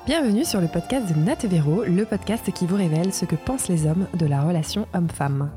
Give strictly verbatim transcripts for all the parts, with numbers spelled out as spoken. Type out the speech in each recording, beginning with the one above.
Bienvenue sur le podcast de Nat et Véro, le podcast qui vous révèle ce que pensent les hommes de la relation homme-femme.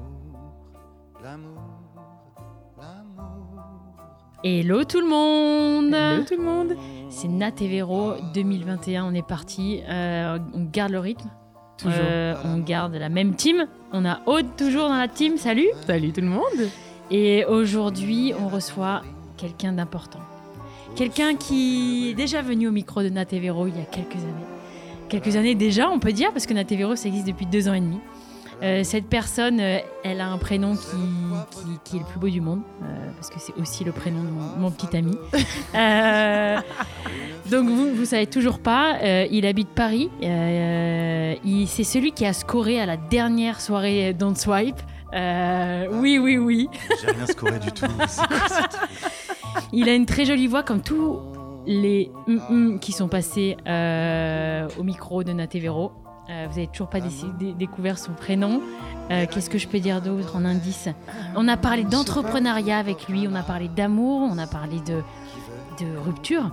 Hello tout le monde. Hello tout le monde. C'est Nat et Véro, deux mille vingt et un, on est parti, euh, on garde le rythme. Toujours. Euh, on garde la même team. On a Aude toujours dans la team, salut. Salut tout le monde. Et aujourd'hui, on reçoit quelqu'un d'important. Quelqu'un qui est déjà venu au micro de Nat et Véro il y a quelques années. Quelques années déjà, on peut dire, parce que Nat et Véro, ça existe depuis deux ans et demi. Euh, cette personne, euh, elle a un prénom qui, qui, qui est le plus beau du monde, euh, parce que c'est aussi le prénom de mon, mon petit ami. Euh, donc vous, vous savez toujours pas, euh, il habite Paris. Euh, il, c'est celui qui a scoré à la dernière soirée Don't Swipe. Euh, oui, oui, oui. J'ai rien scoré du tout. C'est quoi ce truc ? Il a une très jolie voix, comme tous les mm-mm qui sont passés euh, au micro de Nat et Véro. Euh, vous n'avez toujours pas dé- dé- découvert son prénom. Euh, qu'est-ce que je peux dire d'autre en indice ? On a parlé d'entrepreneuriat avec lui, on a parlé d'amour, on a parlé de, de rupture.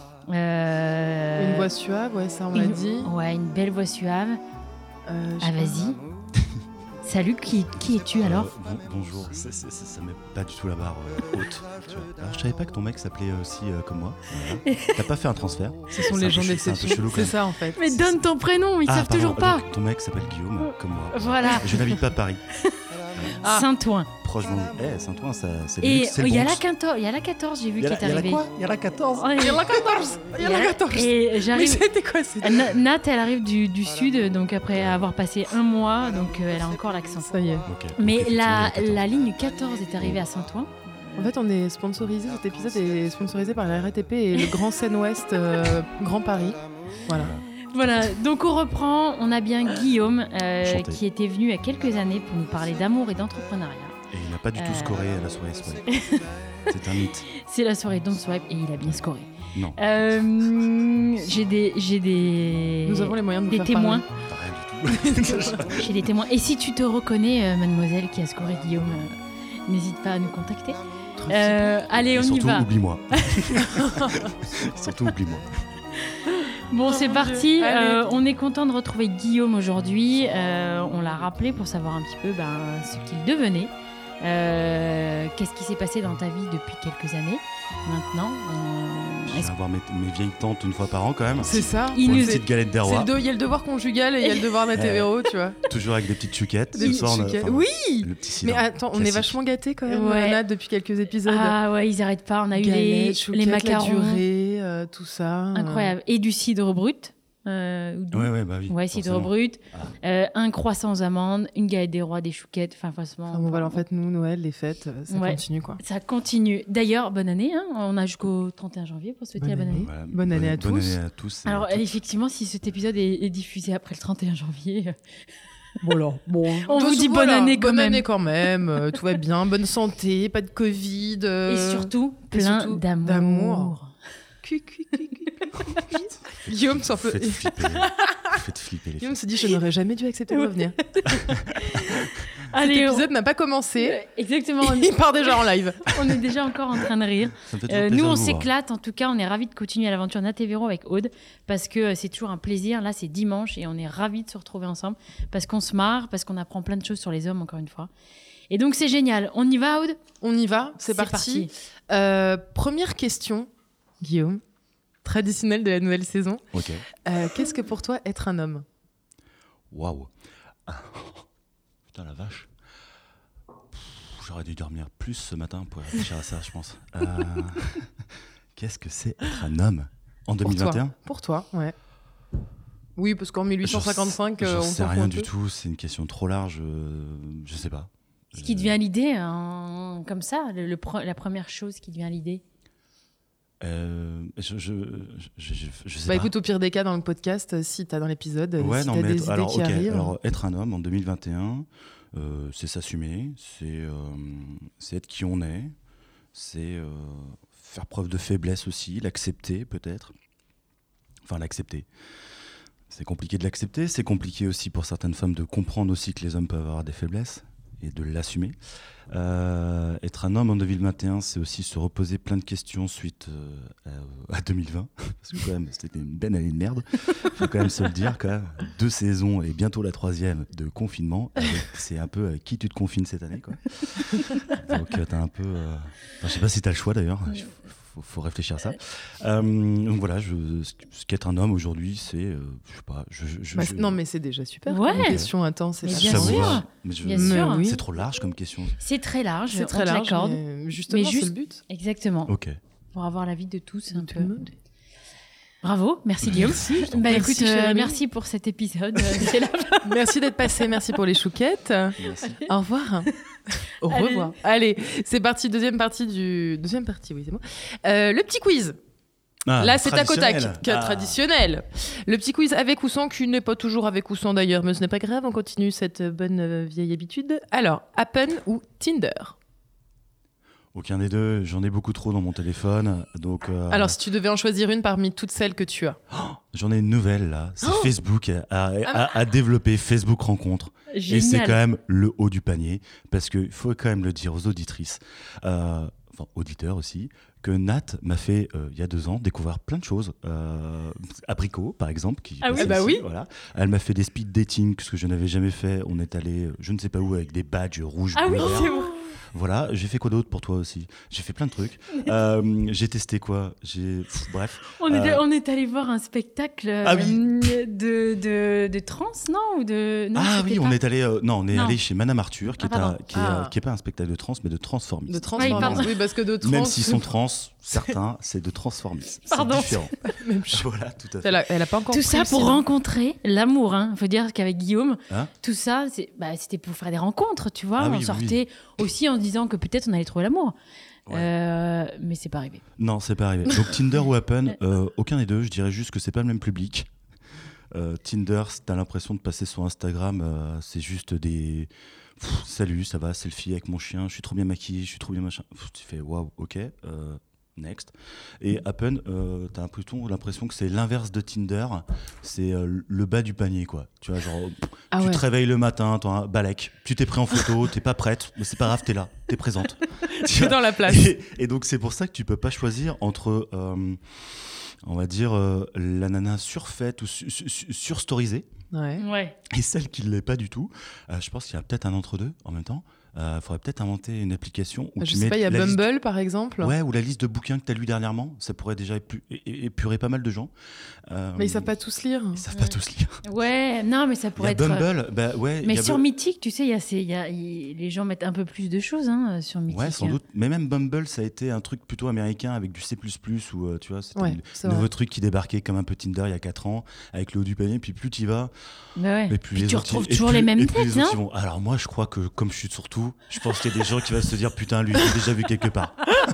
Euh, Une voix suave, ouais, ça on une, l'a dit. Ouais, une belle voix suave. Euh, Ah, vas-y. Salut, qui, qui es-tu alors ? Euh, bon, Bonjour, ça, ça, ça, ça met pas du tout la barre euh, haute. Tu vois. Alors je savais pas que ton mec s'appelait aussi euh, comme moi. Voilà. T'as pas fait un transfert. Ce sont C'est les un peu gens chelou- c'est un peu d'exception. chelou quand C'est même. ça en fait. Mais donne ton prénom, ils Ah, savent pardon, toujours pas. donc, ton mec s'appelle Guillaume, comme moi. Voilà, Je n'habite pas Paris. Ah. Saint-Ouen. Proche de mon... Eh, Saint-Ouen, ça, c'est le Et luxe, c'est le il y a Bronx. la quatorze, il y a la quatorze, j'ai vu Il y a qui est la- il y a la arrivée. quoi Il y a la quatorze. Ouais. Il y a la quatorze. Il y a la quatorze. Et Mais j'arrive. c'était quoi c'est... Na- Nat, elle arrive du, du sud, donc après avoir passé un mois, donc euh, elle a encore l'accent. Ça y est. Ok, Mais donc, effectivement, la, il y a la ligne quatorze est arrivée à Saint-Ouen. En fait, on est sponsorisé. Cet épisode est sponsorisé par la R T P et le Grand Seine-Ouest euh, Grand Paris. Voilà. Voilà, donc on reprend. On a bien Guillaume euh, Chanté. qui était venu il y a quelques années pour nous parler d'amour et d'entrepreneuriat. Et il n'a pas du tout Euh. scoré à la soirée Swipe. C'est un mythe. C'est la soirée Don't Swipe et il a bien scoré. Non, Euh, j'ai des, j'ai des, Nous avons les moyens de vous des faire témoins. parler. pas rien du tout. J'ai des témoins. Et si tu te reconnais, euh, mademoiselle qui a scoré Guillaume, euh, n'hésite pas à nous contacter. Euh, allez, Et on y surtout, va. oublie-moi. Surtout, oublie-moi. Bon, Oh c'est mon parti. Dieu. Allez. Euh, on est content de retrouver Guillaume aujourd'hui. Euh, on l'a rappelé pour savoir un petit peu ben, ce qu'il devenait. Euh, qu'est-ce qui s'est passé dans ta vie depuis quelques années maintenant euh, Je est-ce- viens voir mes, mes vieilles tantes une fois par an quand même. C'est ça. Il Pour nous une est- petite galette des C'est rois. le de- Il y a le devoir conjugal et il y a le devoir Nat et Eh. Véro, tu vois. Toujours avec des petites chouquettes. Des Ce soir, on a- petites enfin, oui. Le petit Mais cidre. attends, on est Classique. vachement gâtés quand même, Ouais. Nat, depuis quelques épisodes. Ah ouais, ils arrêtent pas. On a eu les, Galette, les chouquette, macarons. la durée, euh, tout ça. Incroyable. Et du cidre brut. Euh, ou doux. Ouais, ouais, bah oui. Ouais, cidre forcément. brut. Ah. Euh, un croissant aux amandes, une galette des rois, des chouquettes. Enfin, franchement. Enfin, bon, voilà, en fait, nous, Noël, les fêtes, euh, ça Ouais. continue, quoi. Ça continue. D'ailleurs, bonne année. Hein. On a jusqu'au trente et un janvier pour souhaiter Bonne la bonne année. année. Voilà. Bonne année à Bonne tous. année à tous. et Alors, à toutes. effectivement, si cet épisode est, est diffusé après le trente et un janvier, Bon, alors, bon. On vous dit bonne voilà, année quand bonne même. année quand même. euh, tout va bien, bonne santé, pas de Covid. euh, et surtout, et plein surtout, d'amour. d'amour. Cui, cui, cui, cui, cui. Guillaume s'en peut. Faites flipper. Faites flipper les filles. Guillaume se dit, je n'aurais jamais dû accepter de revenir. Allez, Cet on- épisode n'a pas commencé. Euh, Exactement, on, Il part déjà en live. on est déjà encore en train de rire. Ça me fait toujours Euh, plaisir nous, on de vous voir. s'éclate. En tout cas, on est ravis de continuer l'aventure Nat et Véro avec Aude parce que euh, c'est toujours un plaisir. Là, c'est dimanche et on est ravis de se retrouver ensemble parce qu'on se marre, parce qu'on apprend plein de choses sur les hommes, encore une fois. Et donc, c'est génial. On y va, Aude ? On y va, c'est parti. Euh, première question, Guillaume, traditionnelle de la nouvelle saison. Ok. Euh, Qu'est-ce que pour toi être un homme ? Waouh. Putain, la vache. Pff, J'aurais dû dormir plus ce matin pour réfléchir à ça, je pense. Euh, Qu'est-ce que c'est être un homme en deux Pour mille vingt et un? toi, pour toi, ouais. Oui, parce qu'en mille huit cent cinquante-cinq, Je euh, on sais s'en fout rien un du peu. tout, c'est une question trop large, euh, je sais pas. Ce qui te vient à l'idée, hein, comme ça, le, le pre- la première chose qui te vient à l'idée. Euh, je, je, je, je, je sais Bah pas. écoute, au pire des cas, dans le podcast, euh, si t'as dans l'épisode, euh, Ouais, si non, t'as mais des être- idées alors, qui ok, arrivent. alors, être un homme en deux mille vingt et un, euh, c'est s'assumer, c'est euh, c'est être qui on est, c'est euh, faire preuve de faiblesse aussi, l'accepter peut-être. Enfin, l'accepter. C'est compliqué de l'accepter, c'est compliqué aussi pour certaines femmes de comprendre aussi que les hommes peuvent avoir des faiblesses. et de l'assumer. Euh, être un homme en deux mille vingt et un, c'est aussi se reposer plein de questions suite euh, à, à deux mille vingt, parce que quand même c'était une belle année de merde, faut quand même se le dire, quand même. Deux saisons et bientôt la troisième de confinement, avec, c'est un peu euh, qui tu te confines cette année, quoi. Donc euh, t'as un peu, euh... enfin, je sais pas si t'as le choix d'ailleurs, il faut, faut réfléchir à ça. Euh, donc voilà, je, ce qu'être un homme aujourd'hui, c'est, euh, je sais pas, je, je, bah, je... non mais c'est déjà super. Ouais. Comme question intense. Mais C'est bien Ça sûr. vous va. Mais je- Bien mais sûr. oui. C'est trop large comme question. C'est très large, C'est très on te large. l'accorde. Mais justement, Mais c'est juste- le but. Exactement, Ok. pour avoir l'avis de tous un Tout peu. le monde. Bravo, merci Guillaume. Merci. Bah Merci, écoute, cher euh, ami. merci pour cet épisode. Euh, C'est la Merci d'être passé, merci pour les chouquettes. Merci. Au revoir. Au Allez. revoir. Allez, c'est parti, deuxième partie du... Deuxième partie, oui, c'est bon. Euh, le petit quiz. Ah, Là, c'est tac au tac, traditionnel. que Ah. traditionnel. Le petit quiz avec ou sans, qui n'est pas toujours avec ou sans d'ailleurs, mais ce n'est pas grave, on continue cette bonne euh, vieille habitude. Alors, Appen ou Tinder? Aucun des deux, j'en ai beaucoup trop dans mon téléphone, donc euh, Alors, si tu devais en choisir une parmi toutes celles que tu as. j'en ai une nouvelle là. C'est Oh Facebook a, a- a- a développé Facebook Rencontres. Et c'est Génial. quand même le haut du panier, parce qu'il faut quand même le dire aux auditrices, euh, enfin auditeurs aussi, que Nat m'a fait, euh, il y a deux ans, découvrir plein de choses. Euh, Abricot, par exemple, qui Ah oui, passait bah ici, oui. voilà. Elle m'a fait des speed dating, ce que je n'avais jamais fait. On est allé, euh, je ne sais pas où, avec des badges rouges, Ah oui, bleus, verts. c'est bon. Voilà, j'ai fait quoi d'autre pour toi aussi? J'ai fait plein de trucs. Euh, j'ai testé quoi? J'ai, pff, bref. On, est, Euh, on est allé voir un spectacle Ah oui. euh, de, de, de trans, non, ou de... non, ah c'était oui, pas- on est allé, euh, non, on est Non. allé chez Madame Arthur, qui Ah, est, un, pardon. qui, est, euh, Ah. qui est pas un spectacle de trans, mais de transformisme. De Oui, transformisme. pardon. Oui, parce que de trans. Même s'ils sont trans, certains, c'est de transformisme. Pardon. C'est différent. Même chose. Voilà, tout à fait. Elle a, elle a pas encore Tout pris ça le pour sida. rencontrer l'amour. Il faut dire qu'avec Guillaume, Hein tout ça, c'est- bah, c'était pour faire des rencontres, tu vois. Ah oui, on oui, sortait aussi en se disant que peut-être on allait trouver l'amour. Ouais. Euh, mais c'est pas arrivé. Non, c'est pas arrivé. Donc Tinder ou Appen, euh, aucun des deux. Je dirais juste que c'est pas le même public. Euh, Tinder, t'as l'impression de passer sur Instagram, euh, c'est juste des Pff, salut, ça va, selfie avec mon chien, je suis trop bien maquillé, je suis trop bien machin. Pff, tu fais waouh, ok, euh, next. Et Appen, euh, t'as plutôt l'impression que c'est l'inverse de Tinder, c'est euh, le bas du panier, quoi. Tu vois, genre, pff, Ah tu ouais. te réveilles le matin, t'as un balèque, tu t'es pris en photo, t'es pas prête, mais c'est pas grave, t'es là, t'es présente. Tu Tu es vois. dans la place. Et, et donc c'est pour ça que tu peux pas choisir entre, euh, on va dire, euh, la nana surfaite ou su- su- su- surstorisée Ouais. Ouais. et celle qui ne l'est pas du tout. Euh, je pense qu'il y a peut-être un entre-deux en même temps. Il faudrait peut-être inventer une application où Je tu sais mets pas, il y a la liste- Bumble par exemple. Ouais, ou la liste de bouquins que tu as lu dernièrement. Ça pourrait déjà épu- é- é- épurer pas mal de gens. Euh, Mais ils savent pas tous lire. Ils savent pas tous lire. Ouais, non, mais ça Il y pourrait a être. Bumble, bah ouais. il Mais y a sur Bu- Mythique, tu sais, il y a ces- il y a- il- les gens mettent un peu plus de choses hein, sur Mythique. Ouais, sans doute. Mais même Bumble, ça a été un truc plutôt américain avec du C plus plus, où euh, tu vois, c'était Ouais, le c'est nouveau vrai. truc qui débarquait comme un peu Tinder il y a quatre ans, avec le haut du panier. Puis plus tu y vas, Bah ouais. et plus Puis les tu autres y- retrouves et toujours plus- les mêmes et plus têtes, les autres non y vont. Alors moi, je crois que comme je suis surtout, je pense qu'il y a des gens qui vont se dire putain, lui, j'ai déjà vu quelque part.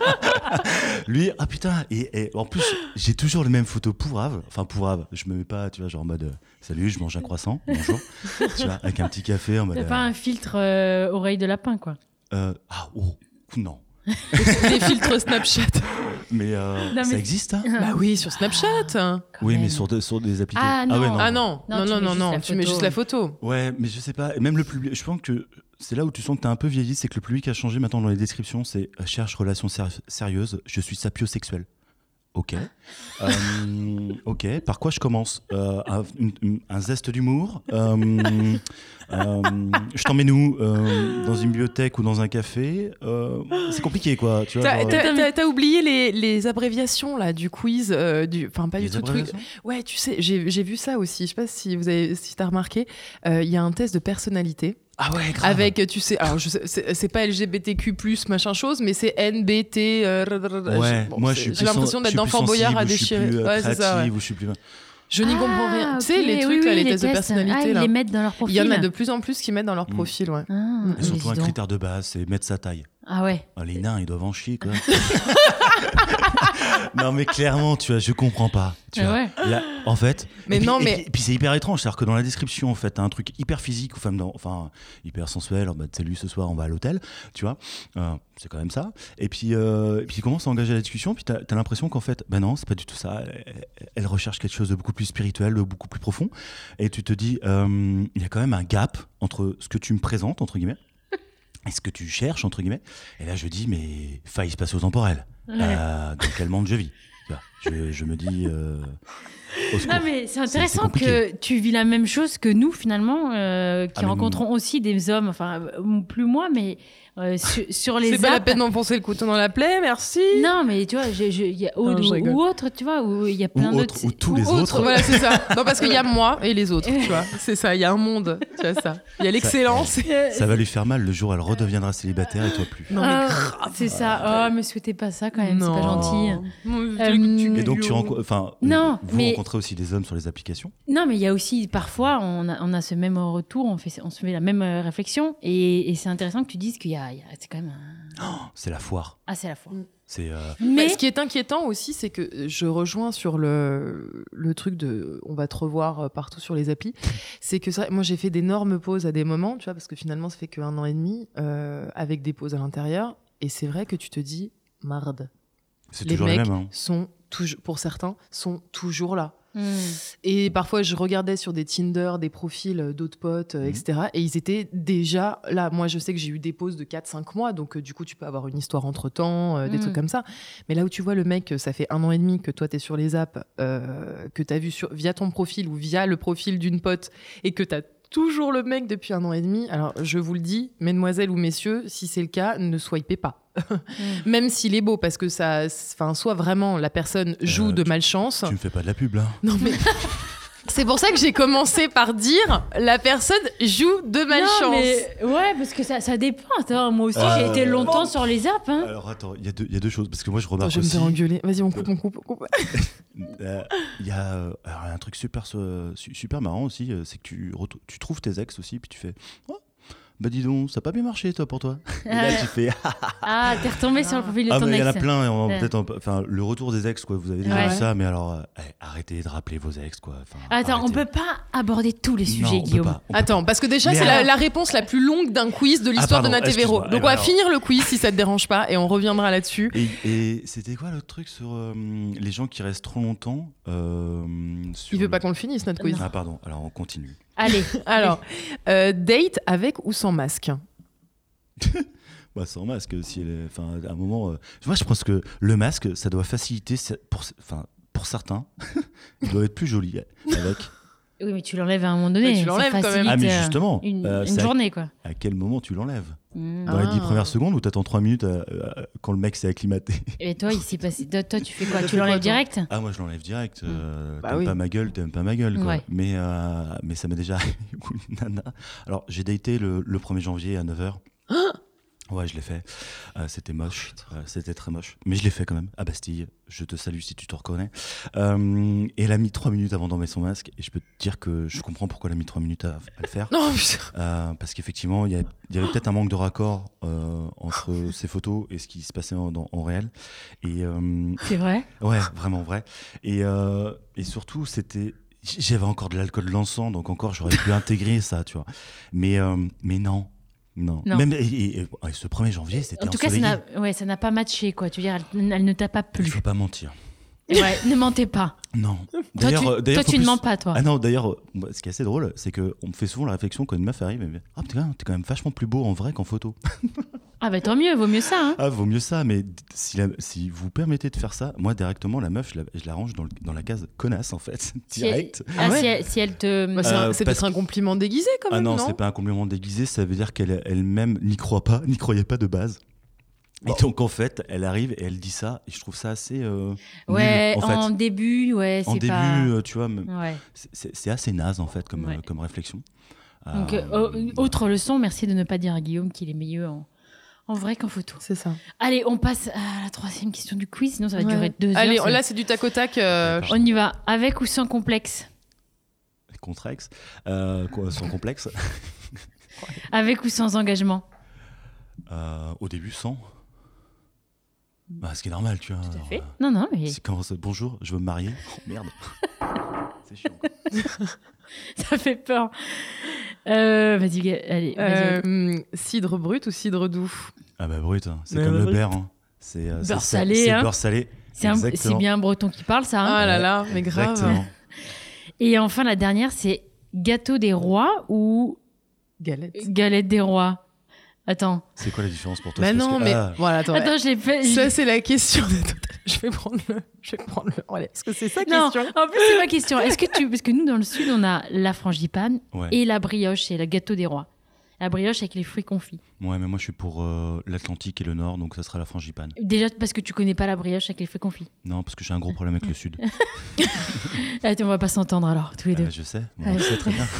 Lui, ah putain, et, et en plus, j'ai toujours les mêmes photos pourraves. Enfin, pourraves. Je me mets pas, tu vois, genre en mode euh, salut, je mange un croissant, bonjour. Tu vois, avec un petit café en mode. T'as euh, pas un filtre euh, oreille de lapin, quoi. euh, ah, oh, non. Les filtres Snapchat. Mais, euh, Non, ça mais- existe, hein Bah oui, sur Snapchat. Quand Oui, même. mais sur, de- sur des applications. Ah, non. ouais, non. Ah non, Non, non, tu non, mets non, juste non, la tu mets photo. juste la photo. Ouais, mais je sais pas. Et même le public, je pense que c'est là où tu sens que t'as un peu vieilli, c'est que le public a changé maintenant dans les descriptions. C'est euh, cherche relation ser- sérieuse, je suis sapiosexuel. Ok. Euh, ok. Par quoi je commence Euh, un, une- une- un zeste d'humour. Euh, euh, je t'emmène où Euh, Dans une bibliothèque ou dans un café Euh, C'est compliqué, quoi. Tu vois, T'as genre, t'as- t'as- t'as oublié les, les abréviations là du quiz, euh, du, enfin pas les du tout le truc. abréviations Ouais, tu sais, j'ai j'ai vu ça aussi. Je sais pas si vous avez, si t'as remarqué, euh, il y a un test de personnalité Ah ouais, grave. avec, tu sais, alors je sais- c'est c'est pas L G B T Q plus machin chose, mais c'est N B T. euh, Ouais, bon, moi c'est- je suis J'ai plus l'impression sen- d'être je suis dans plus Fort Boyard à sensible, je suis déchirer. plus, euh, Ouais, c'est ça. créative, Ouais. ou je suis plus. Je n'y Ah, comprends rien. Tu sais, ok, les oui, trucs là, oui, les tests de Ah, personnalité ils là. les mettent dans leur Il profil. y en a de plus en plus qui mettent dans leur Mm. profil, ouais. Ah, Mm. Et surtout mais un dis donc. critère de base, c'est mettre sa taille. Ah ouais. Ah, les nains, ils doivent en chier, quoi. Non, mais clairement, tu vois, je comprends pas. Tu Ah vois. ouais. Il y a- en fait. Mais et puis- non, et mais- puis, et puis c'est hyper étrange, c'est-à-dire que dans la description, en fait, t'as un truc hyper physique, ou femme dans, enfin, hyper sensuel, en mode salut, ce soir, on va à l'hôtel, tu vois. Euh, c'est quand même ça. Et puis, euh, et puis, il commence à engager la discussion, puis t'as as, l'impression qu'en fait, ben non, c'est pas du tout ça. Elle, elle recherche quelque chose de beaucoup plus spirituel, de beaucoup plus profond. Et tu te dis, euh, il y a quand même un gap entre ce que tu me présentes, entre guillemets, est-ce que tu cherches, entre guillemets? Et là, je dis, mais faille spatio-temporelle. Ouais. Euh, dans quel monde je vis? Je, je me dis, euh, au secours. Non, mais c'est C'est- intéressant c'est compliqué. que tu vis la même chose que nous, finalement, euh, qui Ah, mais rencontrons aussi des hommes, enfin, euh, plus moi, mais euh, sur, sur les C'est pas la apps- peine d'enfoncer le couteau dans la plaie, merci. Non, mais tu vois, je- je- il y a Non, ou, je rigole. ou autre, tu vois, où il y a plein Ou d'autres. autre, ou tous les autres. Voilà, c'est ça. Non, parce qu'il y a moi et les autres, tu vois. C'est ça, il y a un monde, tu vois ça. Il y a l'excellence. Ça va lui faire mal le jour où elle redeviendra célibataire et toi plus. Non, mais Ah, grave. c'est ça. Oh, me souhaitez pas ça quand même, c'est pas gentil. Non, Euh, Et donc tu rencontres, enfin, Non, vous mais- rencontrez aussi des hommes sur les applications? Non, mais il y a aussi, parfois, on a, on a ce même retour, on, fait, on se fait la même euh, réflexion, et, et c'est intéressant que tu dises qu'il y a, il y a- c'est quand même un... C'est la foire. Ah, c'est à la fois. C'est euh, Mais Mais, ce qui est inquiétant aussi, c'est que je rejoins sur le, le truc de on va te revoir partout sur les applis. C'est que ça, moi j'ai fait d'énormes pauses à des moments, tu vois, parce que finalement ça fait qu'un an et demi euh, avec des pauses à l'intérieur. Et c'est vrai que tu te dis, marde. c'est Les toujours les mecs mêmes. Hein. sont toujours, pour certains, sont toujours là. Hmm. Et parfois, je regardais sur des Tinder, des profils d'autres potes, euh, Mhm. et cetera. Et ils étaient déjà là. Moi, je sais que j'ai eu des pauses de quatre cinq mois. Donc, euh, du coup, tu peux avoir une histoire entre-temps, euh, des Mhm. trucs comme ça. Mais là où tu vois le mec, euh, ça fait un an et demi que toi, tu es sur les apps, euh, que tu as vu sur, via ton profil ou via le profil d'une pote, et que tu as toujours le mec depuis un an et demi. Alors, je vous le dis, mesdemoiselles ou messieurs, si c'est le cas, ne swipez pas. Hmm. Même s'il est beau, parce que ça, enfin, soit vraiment la personne joue Euh, de tu- malchance. Tu me fais pas de la pub là. Non mais c'est pour ça que j'ai commencé par dire la personne joue de malchance. Non, mais ouais, parce que ça, ça dépend. Attends, moi aussi, Euh, j'ai été longtemps sur les apps. Hein. Alors attends, il y, a deux- il y a deux choses parce que moi je Attends, remarque je vais me aussi. faire engueuler. Vas-y, on coupe, on coupe, on coupe. Euh, Il y a euh, alors, un truc super euh, su- super marrant aussi, euh, c'est que tu retou- tu trouves tes ex aussi puis tu fais oh, bah dis donc ça a pas bien marché toi pour toi. Et là tu fais Ah, t'es retombé sur le profil de ah ton mais il y en a ex. plein et on- Ouais. peut-être en- enfin le retour des ex quoi, vous avez déjà Ouais. vu ça mais alors euh, eh, arrêtez de rappeler vos ex quoi. Enfin, Attends, on arrêtez. peut pas aborder tous les Non, sujets, on peut Guillaume. pas, on peut Attends, parce que déjà Mais c'est la, alors- la réponse la plus longue d'un quiz de l'histoire de pardon, Natévéro. excuse-moi. Donc Eh on va ben finir le quiz si ça te dérange pas et on reviendra là-dessus. Et, et c'était quoi l'autre truc sur euh, les gens qui restent trop longtemps euh, sur Il veut le- pas qu'on le finisse notre quiz. Ah pardon, alors on continue. Allez, Alors, euh, date avec ou sans masque? Bah, sans masque, si elle est- enfin, à un moment. euh, Moi, je pense que le masque, ça doit faciliter ce- pour, enfin, pour certains. Il doit être plus joli avec. oui, mais tu l'enlèves à un moment donné. Ouais, tu ça l'enlèves quand même. facilite, Ah, mais euh, justement, Une, euh, une c'est à- journée, quoi. À quel moment tu l'enlèves? Hmm. Dans les dix Ah. premières secondes ou t'attends trois minutes euh, euh, quand le mec s'est acclimaté? Et toi, il s'est passé. Toi, toi, tu fais quoi? Tu Tu fais quoi, l'enlèves toi direct? Ah, moi je l'enlève direct. euh, Bah t'aimes oui. pas ma gueule, t'aimes pas ma gueule. Quoi. Ouais. Mais, euh, mais ça m'est déjà arrivé où une nana. Alors, j'ai daté le, le premier janvier à neuf heures. Ouais, je l'ai fait. Euh, c'était moche. Euh, c'était très moche. Mais je l'ai fait quand même, à Bastille. Je te salue si tu te reconnais. Euh, et elle a mis trois minutes avant d'enlever son masque. Et je peux te dire que je comprends pourquoi elle a mis trois minutes à, à le faire. Non, putain. Euh, parce qu'effectivement, il y, a- il y avait peut-être un manque de raccord euh, entre ces photos et ce qui se passait en, dans- en réel. Et euh, C'est vrai? ouais, vraiment vrai. Et, euh, et surtout, c'était. J'avais encore de l'alcool de l'encens, donc encore j'aurais pu intégrer ça, tu vois. Mais, euh, mais non. Non. Non. Même et, et- et- ouais, ce premier janvier, c'était En tout cas, ça ensoleillé. n'a ouais, ça n'a pas matché, quoi. Tu veux dire, elle, elle ne t'a pas Il plu. faut pas mentir. Ouais, ne mentez pas. Non. Toi, D'ailleurs, tu, euh, d'ailleurs, toi, faut tu ne plus- mens pas, toi. Ah non, d'ailleurs, euh, moi, ce qui est assez drôle, c'est qu'on me fait souvent la réflexion quand une meuf arrive et me dit ah, t'es quand même- t'es quand même vachement plus beau en vrai qu'en photo. Ah, bah tant mieux, vaut mieux ça. Hein. Ah, vaut mieux ça, mais d- si, la- si vous permettez de faire ça, moi, directement, la meuf, je la, je la range dans, le- dans la case connasse, en fait, Si elle, direct. ah, Ah ouais. si, elle, si elle te. Bah, c'est un- Euh, c'est parce peut-être un compliment déguisé quand Ah même, non, non, c'est pas un compliment déguisé, ça veut dire qu'elle elle-même n'y croit pas, n'y croyait pas de base. Et donc, en fait, elle arrive et elle dit ça, et je trouve ça assez. euh, Ouais, nul, en fait. en début, ouais, En c'est début, pas. euh, tu vois, me- Ouais. c'est- c'est c'est assez naze, en fait, comme, Ouais. euh, comme réflexion. Donc, Euh, euh, euh, autre leçon, merci de ne pas dire à Guillaume qu'il est mieux en, en vrai qu'en photo. C'est ça. Allez, on passe à la troisième question du quiz, sinon ça va Ouais. durer deux Allez, heures. ça- là c'est du tac au tac. euh, D'accord. On y va, avec ou sans complexe? Contrex, euh, quoi, sans complexe. Avec ou sans engagement? Euh, au début, sans. Bah, ce qui est normal, tu vois. Tout à alors, fait. euh, Non, non, mais c'est comment ça, bonjour, je veux me marier. Oh, merde. C'est chiant. quoi. ça fait peur. Euh, vas-y, Ga- allez, vas-y. euh, cidre brut ou cidre doux? Ah bah brut, hein. c'est Mais comme le brut. beurre. Hein. C'est euh, c'est Beurre ça, salé, C'est hein. beurre salé. C'est un- Exactement. c'est bien un breton qui parle, ça. hein. Ah là Ouais, là, mais grave. Exactement. Et enfin, la dernière, c'est gâteau des rois ou Galette. galette des rois? Attends. C'est quoi la différence pour toi? Bah C'est parce non, que- mais ah, voilà, attends. Attends, je l'ai fait. Ça, c'est la question. Je vais prendre le. Je vais prendre le relais. Parce que c'est ça la Non, question. en plus, c'est ma question. Est-ce que tu. Parce que nous, dans le Sud, on a la frangipane ouais. et la brioche, c'est le gâteau des rois. La brioche avec les fruits confits. Ouais, mais moi je suis pour euh, l'Atlantique et le Nord, donc ça sera la frangipane. Déjà parce que tu connais pas la brioche avec les fruits confits. Non, parce que j'ai un gros problème avec le Sud. Attends, on va pas s'entendre alors, tous les Ah, deux. je sais, bon, Ouais. on le sait très bien.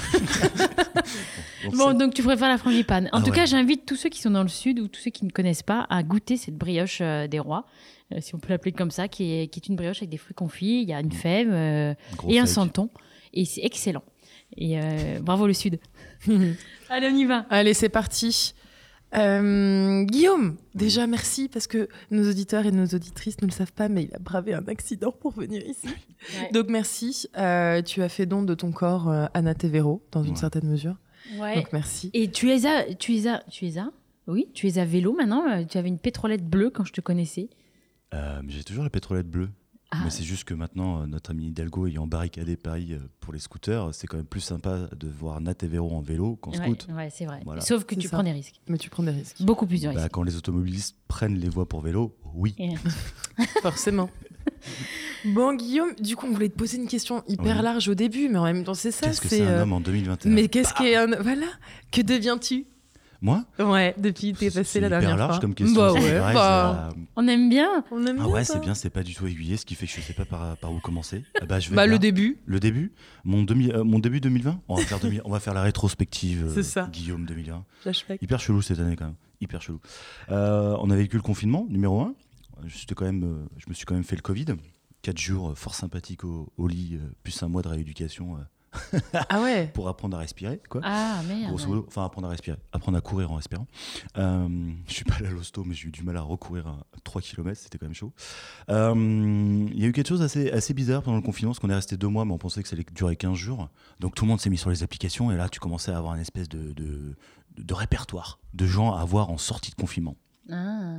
On le Bon, sait. donc tu préfères la frangipane. En Ah tout ouais. cas, j'invite tous ceux qui sont dans le Sud ou tous ceux qui ne connaissent pas à goûter cette brioche euh, des rois, euh, si on peut l'appeler comme ça, qui est, qui est une brioche avec des fruits confits. Il y a une fève euh, Gros et un fake. santon. Et c'est excellent. Et euh, bravo le Sud. Allez, on y va. Allez, c'est parti. Euh, Guillaume, déjà merci parce que nos auditeurs et nos auditrices ne le savent pas, mais il a bravé un accident pour venir ici. Ouais. Donc merci. Euh, tu as fait don de ton corps euh, à Natevero dans une Ouais. certaine mesure. Ouais. Donc merci. Et tu es à, tu es à, tu es à, oui, tu es à vélo maintenant. euh, Tu avais une pétrolette bleue quand je te connaissais. Euh, mais j'ai toujours la pétrolette bleue. Ah. Mais c'est juste que maintenant, euh, notre ami Hidalgo ayant barricadé Paris euh, pour les scooters, c'est quand même plus sympa de voir Nat et Véro en vélo qu'en Ouais, scoot. ouais, c'est vrai. Voilà. Sauf que C'est tu ça. prends des risques. Mais tu prends des risques. Beaucoup plus de risques. Bah, quand les automobilistes prennent les voies pour vélo, oui. Et- Forcément. Bon, Guillaume, du coup, on voulait te poser une question hyper Oui. large au début, mais en même temps, c'est ça. Qu'est-ce que c'est un euh, homme en deux mille vingt et un? Mais qu'est-ce qu'est un. Voilà. Que deviens-tu? Moi Ouais, depuis que t'es C'est passé la hyper dernière large fois. comme question. Bah c'est ouais, pareil, bah, c'est, euh, On aime bien. on aime Ah bien ouais, ça. c'est bien, c'est pas du tout aiguillé, ce qui fait que je sais pas par, par où commencer. Ah bah, je vais Bah, là. le début. Le début, mon, demi, euh, mon début deux mille vingt, on va faire, deux mille on va faire la rétrospective euh, C'est ça. Guillaume deux mille vingt. Flashback. Hyper chelou cette année quand même, hyper chelou. Euh, on a vécu le confinement, numéro un. J'étais quand même, euh, je me suis quand même fait le Covid. Quatre jours euh, fort sympathiques au, au lit, euh, plus un mois de rééducation euh, Ah ouais. pour apprendre à respirer, quoi. Ah merde. Grosso modo, enfin apprendre à respirer, apprendre à courir en respirant. Euh, je suis pas allé à l'hosto, mais j'ai eu du mal à recourir à trois kilomètres, c'était quand même chaud. Euh, Il y a eu quelque chose d'assez assez bizarre pendant le confinement, parce qu'on est resté deux mois, mais on pensait que ça allait durer quinze jours. Donc tout le monde s'est mis sur les applications, et là tu commençais à avoir une espèce de, de, de répertoire de gens à voir en sortie de confinement. Ah.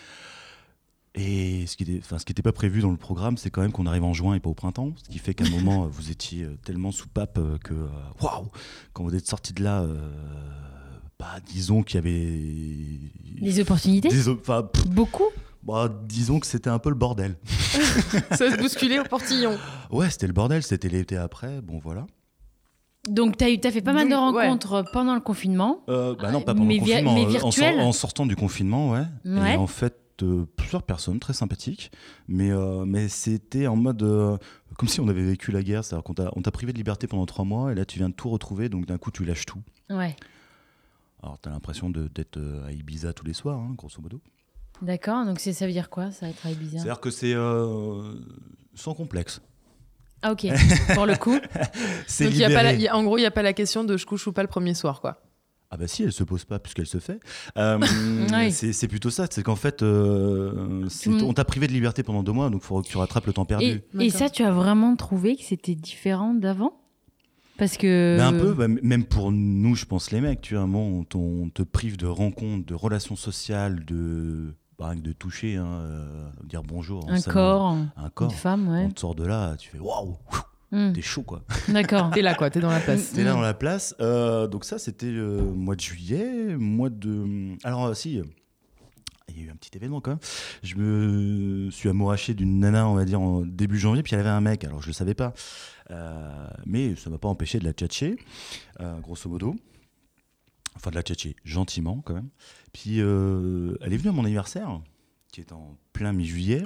Et ce qui n'était pas prévu dans le programme, c'est quand même qu'on arrive en juin et pas au printemps. Ce qui fait qu'à un moment, vous étiez euh, tellement sous pape euh, que, euh, waouh, quand vous êtes sorti de là, euh, bah, disons qu'il y avait. Des opportunités. Des op- enfin, pff, Beaucoup. bah, disons que c'était un peu le bordel. Ça se bousculait au portillon. Ouais, c'était le bordel, c'était l'été après, bon voilà. Donc tu as, as fait pas mal de Donc, ouais. rencontres pendant le confinement. Euh, bah non, pas pendant Mais le via- confinement, mais euh, en, virtuel sor- en sortant du confinement, ouais. Ouais. Et en fait, euh, plusieurs personnes très sympathiques, mais, euh, mais c'était en mode euh, comme si on avait vécu la guerre, c'est-à-dire qu'on t'a, on t'a privé de liberté pendant trois mois et là tu viens de tout retrouver, donc d'un coup tu lâches tout. Ouais. Alors t'as l'impression de, d'être euh, à Ibiza tous les soirs, hein, grosso modo. D'accord. Donc c'est- ça veut dire quoi? Ça va être bizarre. C'est-à-dire que c'est euh, sans complexe. Ah ok. Pour le coup. C'est Donc, il y a pas la- libéré. il y a- en gros, il n'y a pas la question de je couche ou pas le premier soir, quoi. Ah bah si, elle se pose pas puisqu'elle se fait. Euh, Oui. c'est, c'est plutôt ça, c'est qu'en fait, euh, c'est- Mm. on t'a privé de liberté pendant deux mois, donc il faut que tu rattrapes le temps perdu. Et, et D'accord. ça, tu as vraiment trouvé que c'était différent d'avant? Parce que. Mais un peu, bah, m- même pour nous, je pense, les mecs, tu vois, à un moment, on, t'on- on te prive de rencontres, de relations sociales, de, bah, rien que de toucher, hein, euh, dire bonjour. en un saluant corps, Un une corps. femme, ouais. On te sort de là, tu fais waouh, Hmm. t'es chaud quoi. D'accord. T'es là, quoi. T'es dans la place. T'es là dans la place. Euh, donc ça, c'était le mois de juillet, mois de. Alors euh, si. euh, Il y a eu un petit événement quand même. Je me suis amouraché d'une nana, on va dire, en début janvier, puis elle avait un mec, alors je le savais pas. Euh, mais ça m'a pas empêché de la tchatcher, euh, grosso modo. Enfin, de la tchatcher gentiment quand même. Puis euh, elle est venue à mon anniversaire, qui est en plein mi-juillet.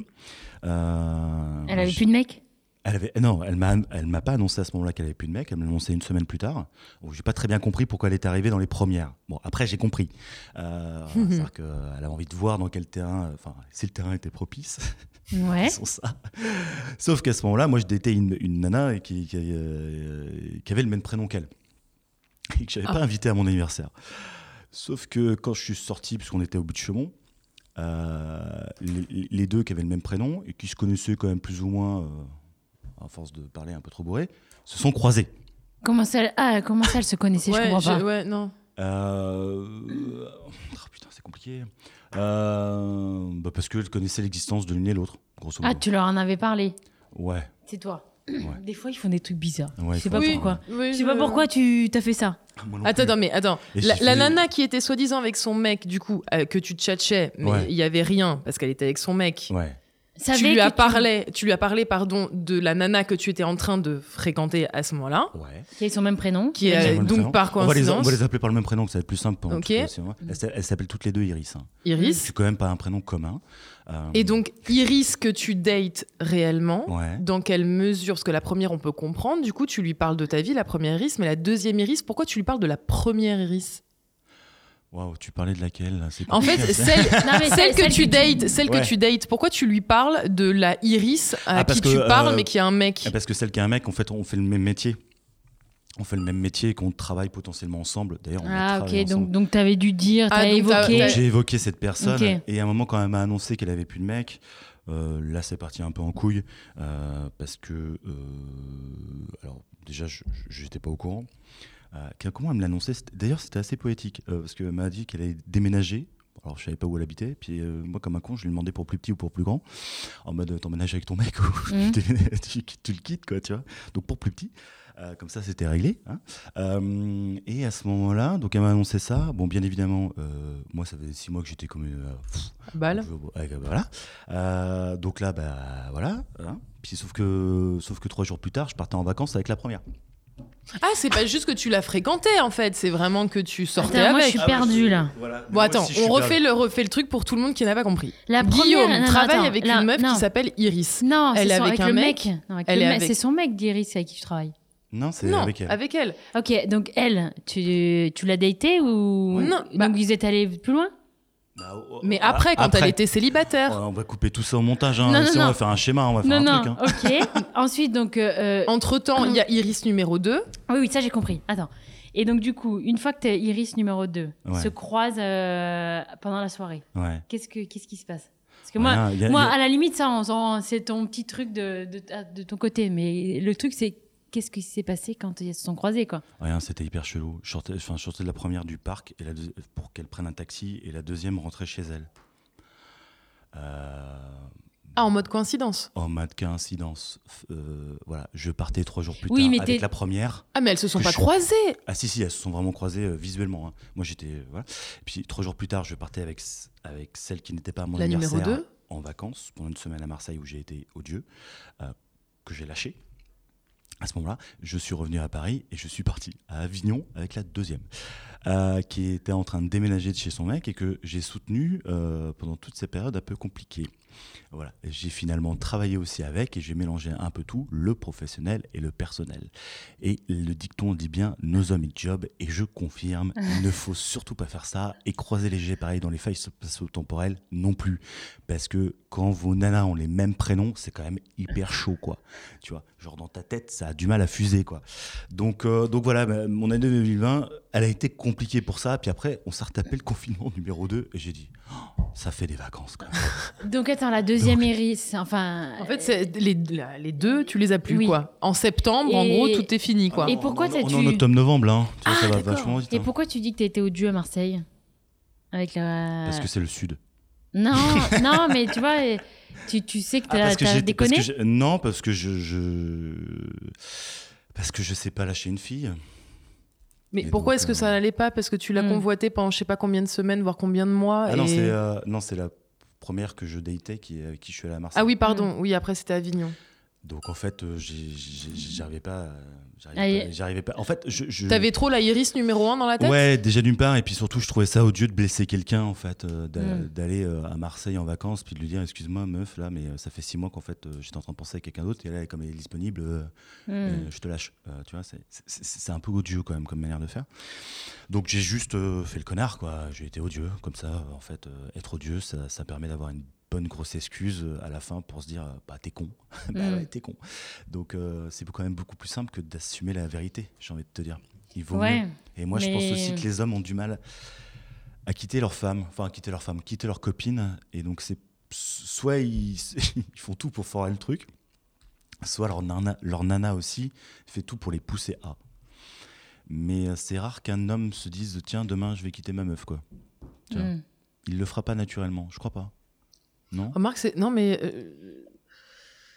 Euh, Elle avait j- plus de mec? elle avait, non, elle m'a, elle m'a pas annoncé à ce moment-là qu'elle avait plus de mec. Elle m'a annoncé une semaine plus tard. Bon, j'ai pas très bien compris pourquoi elle était arrivée dans les premières. Bon, après j'ai compris. Euh, c'est-à-dire qu'elle avait envie de voir dans quel terrain, enfin, si le terrain était propice. Ouais. Disons ça. Sauf qu'à ce moment-là, moi, je datais une, une nana et qui, qui, euh, qui avait le même prénom qu'elle et que j'avais Ah. pas invité à mon anniversaire. Sauf que quand je suis sorti, puisqu'on était au bout de Chaumont, euh, les, les deux qui avaient le même prénom et qui se connaissaient quand même plus ou moins. Euh, à force de parler un peu trop bourré, se sont croisés. Comment ça, ah, comment ça, elle se connaissait? Je Ouais, comprends j'ai- pas. ouais, non. Euh... oh, putain, c'est compliqué. Euh... Bah parce qu'elles connaissaient l'existence de l'une et l'autre, grosso modo. Ah, tu leur en avais parlé? Ouais. C'est toi? Ouais. Des fois, ils font des trucs bizarres. Ouais, je sais faut- pas Oui, pourquoi. oui, Je sais pas pourquoi tu t'as fait ça. Moi non Attends, plus. attends, mais attends. Et La, j'ai la fait- nana qui était soi-disant avec son mec, du coup, euh, que tu tchatchais, mais il Ouais. y avait rien parce qu'elle était avec son mec. Ouais. Tu Savais lui as que parlé, tu lui as parlé, pardon, de la nana que tu étais en train de fréquenter à ce moment-là, Ouais. Qui a son même prénom. qui J'ai est le même donc prénom. par on va, les, coïncidence on va les appeler par le même prénom, que ça va être plus simple. pour Ok. tout le aussi, ouais. Elles s'a- elles s'appellent toutes les deux Iris. Hein. Iris. C'est quand même pas un prénom commun. Euh, Et donc Iris que tu dates réellement, Ouais. dans quelle mesure? Parce que la première, on peut comprendre. Du coup, tu lui parles de ta vie, la première Iris, mais la deuxième Iris, pourquoi tu lui parles de la première Iris? Waouh, tu parlais de laquelle là? C'est En fait, compliqué, celle, Non, mais celle que tu dates, celle Ouais. que tu dates, pourquoi tu lui parles de la Iris à Ah, parce qui tu que, parles euh, mais qui a un mec? Ah, parce que celle qui a un mec, en fait, on fait le même métier. On fait le même métier et qu'on travaille potentiellement ensemble. D'ailleurs, on Ah a ok, travaillé donc ensemble. donc t'avais dû dire, Ah, t'as donc t'as- évoqué. t'as- J'ai évoqué cette personne Ok. et à un moment, quand elle m'a annoncé qu'elle avait plus de mec, euh, là, c'est parti un peu en couille euh, parce que, euh, alors déjà, je j'étais pas au courant. Euh, que- comment elle me l'annonçait? C'était- D'ailleurs, c'était assez poétique euh, parce qu'elle m'a dit qu'elle allait déménager. Alors, je savais pas où elle habitait. Puis, euh, moi, comme un con, je lui demandais pour plus petit ou pour plus grand. En mode, t'emménages avec ton mec ou Mhm. tu, tu- tu le quittes, quoi, tu vois. Donc, pour plus petit. Euh, comme ça, c'était réglé. Hein. Euh, et à ce moment-là, donc elle m'a annoncé ça. Bon, bien évidemment, euh, moi, ça faisait six mois que j'étais comme une. euh, pff, Balle. euh, euh, voilà. Euh, donc là, bah voilà. Hein. Puis sauf que, sauf que trois jours plus tard, je partais en vacances avec la première. Ah, c'est pas juste que tu l'as fréquenté en fait, c'est vraiment que tu sortais Attends, moi je avec. suis perdue là. Voilà. Bon, attends, on refait le, refait le truc pour tout le monde qui n'a pas compris. La Guillaume première, non, non, travaille attends, avec là, une meuf non. qui s'appelle Iris. Non, Elle c'est est son- avec avec un le mec. mec. Non, avec Elle le est mec. avec- C'est son mec d'Iris avec qui tu travailles. Non, c'est Non, avec elle. avec elle. Ok, donc elle, tu, tu l'as datée ou Non, donc bah- vous êtes allés plus loin? Bah, oh, Mais oh, après, quand après. elle était célibataire. Oh, on va couper tout ça au montage. Hein. Non, non, Sinon, on non. va faire un schéma, on va Non, faire un non, truc. Hein. ok. Ensuite, donc. euh, Entre temps, il y a Iris numéro deux. Oui, oui, ça j'ai compris. Attends. Et donc, du coup, une fois que t'es Iris numéro deux Ouais. se croise euh, pendant la soirée, Ouais. qu'est-ce, que, qu'est-ce qui se passe? Parce que moi, Rien, y a- moi y a- à la limite, ça, on, on- c'est ton petit truc de, de, de ton côté. Mais le truc, c'est qu'est-ce qui s'est passé quand ils se sont croisés, quoi? Rien, c'était hyper chelou. Je sortais, enfin, je sortais de la première du parc et la deux- pour qu'elle prenne un taxi et la deuxième rentrait chez elle. Euh, Ah, en mode coïncidence. en mode coïncidence. Euh, voilà, je partais trois jours plus Oui, tard mais avec t'es- la première. Ah, mais elles se sont Que pas je- croisées. Ah si, si, elles se sont vraiment croisées euh, visuellement. Hein. Moi, j'étais... euh, voilà. Et puis, trois jours plus tard, je partais avec, c- avec celle qui n'était pas à mon La numéro anniversaire deux. en vacances pendant une semaine à Marseille où j'ai été odieux, euh, que j'ai lâché. À ce moment-là, je suis revenu à Paris et je suis parti à Avignon avec la deuxième, euh, qui était en train de déménager de chez son mec et que j'ai soutenu euh, pendant toute cette période un peu compliquée. Voilà, et j'ai finalement travaillé aussi avec et j'ai mélangé un peu tout, le professionnel et le personnel. Et le dicton dit bien nos hommes ils job et je confirme, il ne faut surtout pas faire ça et croiser les G pareil dans les failles spatio-temporelles non plus, parce que quand vos nanas ont les mêmes prénoms, c'est quand même hyper chaud quoi. Tu vois, genre dans ta tête ça a du mal à fuser quoi. Donc euh, donc voilà, bah, mon année deux mille vingt, elle a été compliquée pour ça. Puis après on s'est retapé le confinement numéro deux et j'ai dit oh, ça fait des vacances quand même. Donc, attends, la deuxième Iris, enfin. En fait, c'est les, la- les deux, tu les as plus, Oui. quoi. En septembre, en Et- gros, tout est fini, quoi. Et pourquoi on, t'as- on, tu- on est en octobre-novembre là, hein. Tu vois, Ah, ça va d'accord. vachement vite. Et hein. pourquoi tu dis que t'as été odieux à Marseille avec la... Parce que c'est le sud. Non, non, mais tu vois, tu, tu sais que Ah, t'as, parce que t'as j'étais- parce déconné. que j'ai- non, parce que je, je... Parce que je sais pas lâcher une fille. Mais Et pourquoi donc, est-ce que euh, ça n'allait pas? Parce que tu l'as Hmm. convoité pendant je sais pas combien de semaines, voire combien de mois. Ah non, et- c'est euh, non, c'est la première que je datais qui, avec qui je suis allé à Marseille. Ah oui, pardon. Oui, après, c'était Avignon. Donc en fait, euh, j'ai- j'ai- j'arrivais pas, euh, j'arrivais Allez. pas, j'arrivais pas. En fait, je, je- T'avais trop la Iris numéro un dans la tête? Ouais, déjà d'une part, et puis surtout, je trouvais ça odieux de blesser quelqu'un, en fait, euh, d'a- Mm. d'aller euh, à Marseille en vacances, puis de lui dire, excuse-moi, meuf, là, mais euh, ça fait six mois qu'en fait, euh, j'étais en train de penser à quelqu'un d'autre, et là, comme elle est disponible, euh, Hmm. euh, je te lâche. Euh, tu vois, c'est- c'est c'est un peu odieux quand même comme manière de faire. Donc j'ai juste euh, fait le connard, quoi. J'ai été odieux, comme ça. En fait, euh, être odieux, ça, ça permet d'avoir une bonne grosse excuse euh, à la fin pour se dire, euh, bah t'es con, bah Mm. ouais, t'es con. Donc euh, c'est quand même beaucoup plus simple que d'assumer la vérité, j'ai envie de te dire. Il vaut Ouais. mieux. Et moi, je pense mais- aussi que les hommes ont du mal à quitter leur femme, enfin à quitter leur femme, quitter leur copine. Et donc c'est soit ils, ils font tout pour foirer le truc, soit leur nana, leur nana aussi fait tout pour les pousser à. Mais euh, c'est rare qu'un homme se dise tiens demain je vais quitter ma meuf quoi. Tu vois. Hmm. Il le fera pas naturellement, je crois pas. Non. Remarque, c'est. Non, mais. euh,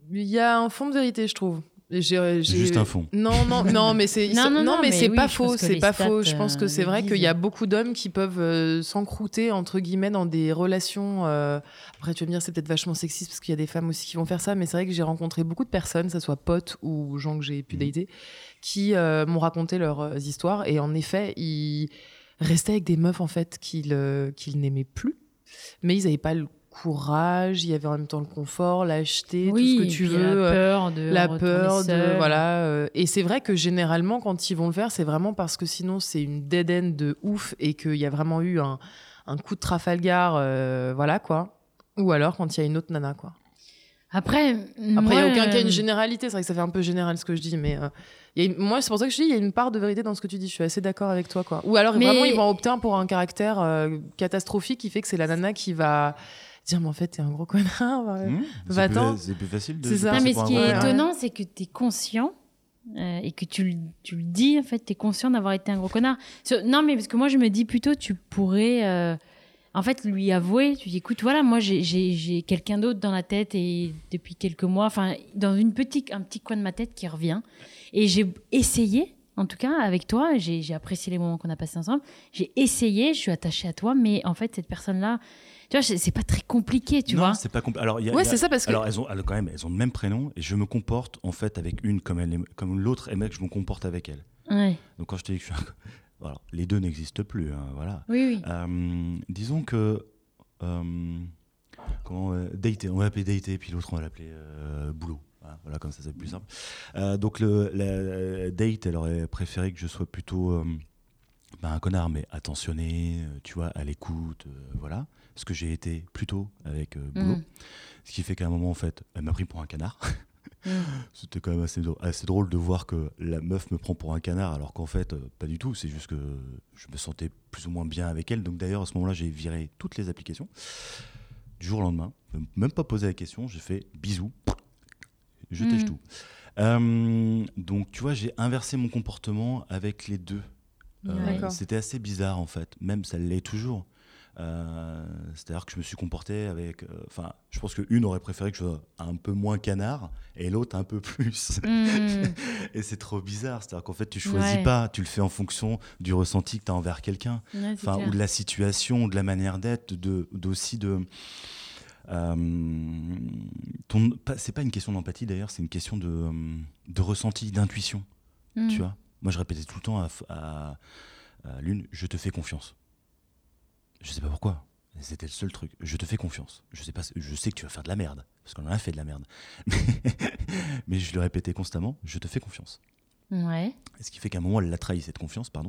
Il y a un fond de vérité, je trouve. J'ai, j'ai... Juste un fond. Non, non, non, mais c'est non, non, non, mais, mais c'est oui, pas je faux. pense que C'est les pas stats, faux. Je pense que euh, c'est le vrai disent. qu'il y a beaucoup d'hommes qui peuvent euh, s'encrouter entre guillemets dans des relations. Euh... Après, tu vas me dire, c'est peut-être vachement sexiste parce qu'il y a des femmes aussi qui vont faire ça, mais c'est vrai que j'ai rencontré beaucoup de personnes, que ce soit potes ou gens que j'ai pu dater, qui euh, m'ont raconté leurs histoires et en effet, ils restaient avec des meufs en fait qu'ils euh, qu'ils n'aimaient plus, mais ils n'avaient pas le courage, il y avait en même temps le confort, l'acheter, Oui, tout ce que tu puis veux, la peur de la retourner peur de seul. voilà. Euh, et c'est vrai que généralement, quand ils vont le faire, c'est vraiment parce que sinon c'est une dead end de ouf et qu'il y a vraiment eu un, un coup de Trafalgar, euh, voilà quoi. Ou alors quand il y a une autre nana quoi. Après, Après, il n'y moi, a aucun cas euh, une généralité, c'est vrai que ça fait un peu général ce que je dis, mais euh, il y a une- moi c'est pour ça que je dis il y a une part de vérité dans ce que tu dis. Je suis assez d'accord avec toi quoi. Ou alors Mais- vraiment ils vont opter pour un caractère euh, catastrophique qui fait que c'est la nana qui va dire mais en fait t'es un gros connard. ouais. Mmh, c'est, Va-t'en. plus, c'est plus facile de C'est ça. passer Non, mais pour ce un qui gros est ouais, connard. étonnant, c'est que tu es conscient euh, et que tu, le- tu le dis, en fait, tu es conscient d'avoir été un gros connard. Sur- Non, mais parce que moi, je me dis plutôt, tu pourrais, euh, en fait, lui avouer. Tu dis, écoute, voilà, moi, j'ai, j'ai, j'ai quelqu'un d'autre dans la tête et depuis quelques mois, enfin, dans une petite, un petit coin de ma tête qui revient. Et j'ai essayé, en tout cas, avec toi, j'ai, j'ai apprécié les moments qu'on a passés ensemble. J'ai essayé, je suis attachée à toi, mais en fait, cette personne-là, tu vois, c'est c'est pas très compliqué, tu non, vois. c'est pas compl- Alors, il y a- Ouais, il y a- c'est ça, parce que- Alors, elles ont, elles, quand même, elles ont le même prénom et je me comporte en fait avec une comme, elle, est- comme l'autre aimait que je me comporte avec elle. Ouais. Donc, quand je te dis que je suis un... voilà, les deux n'existent plus. Hein, voilà. Oui, oui. Euh, disons que. Euh, comment euh, dater, on va l'appeler dater, puis l'autre on va l'appeler euh, boulot. Voilà, voilà, comme ça c'est plus simple. Euh, donc le la, date, elle aurait préféré que je sois plutôt euh, ben, un connard, mais attentionné, euh, tu vois, à l'écoute, euh, voilà. Ce que j'ai été plutôt avec euh, boulot. Mm. Ce qui fait qu'à un moment, en fait, elle m'a pris pour un canard. Mm. C'était quand même assez, drôle- assez drôle de voir que la meuf me prend pour un canard, alors qu'en fait, euh, pas du tout. C'est juste que je me sentais plus ou moins bien avec elle. Donc d'ailleurs, à ce moment-là, j'ai viré toutes les applications. Du jour au lendemain, même pas posé la question, j'ai fait bisous, je tèche Mm. tout. Euh, donc tu vois, j'ai inversé mon comportement avec les deux. Euh, Ouais. D'accord. C'était assez bizarre en fait, même ça l'est toujours. Euh, c'est-à-dire que je me suis comporté avec. Enfin, euh, je pense qu'une aurait préféré que je sois un peu moins canard et l'autre un peu plus. Mm. Et c'est trop bizarre. C'est-à-dire qu'en fait, tu choisis Ouais. pas, tu le fais en fonction du ressenti que tu as envers quelqu'un, Ouais, c'est enfin, clair. ou de la situation, ou de la manière d'être, de, d'aussi de. Euh, ton, pas- c'est pas une question d'empathie d'ailleurs, c'est une question de, euh, de ressenti, d'intuition. Mm. Tu vois, moi je répétais tout le temps à, à, à l'une, je te fais confiance. Je sais pas pourquoi. C'était le seul truc. Je te fais confiance. Je sais pas, je sais que tu vas faire de la merde, parce qu'on en a fait de la merde. Mais, mais je le répétais constamment. Je te fais confiance. Ouais. Ce qui fait qu'à un moment, elle l'a trahi cette confiance, pardon.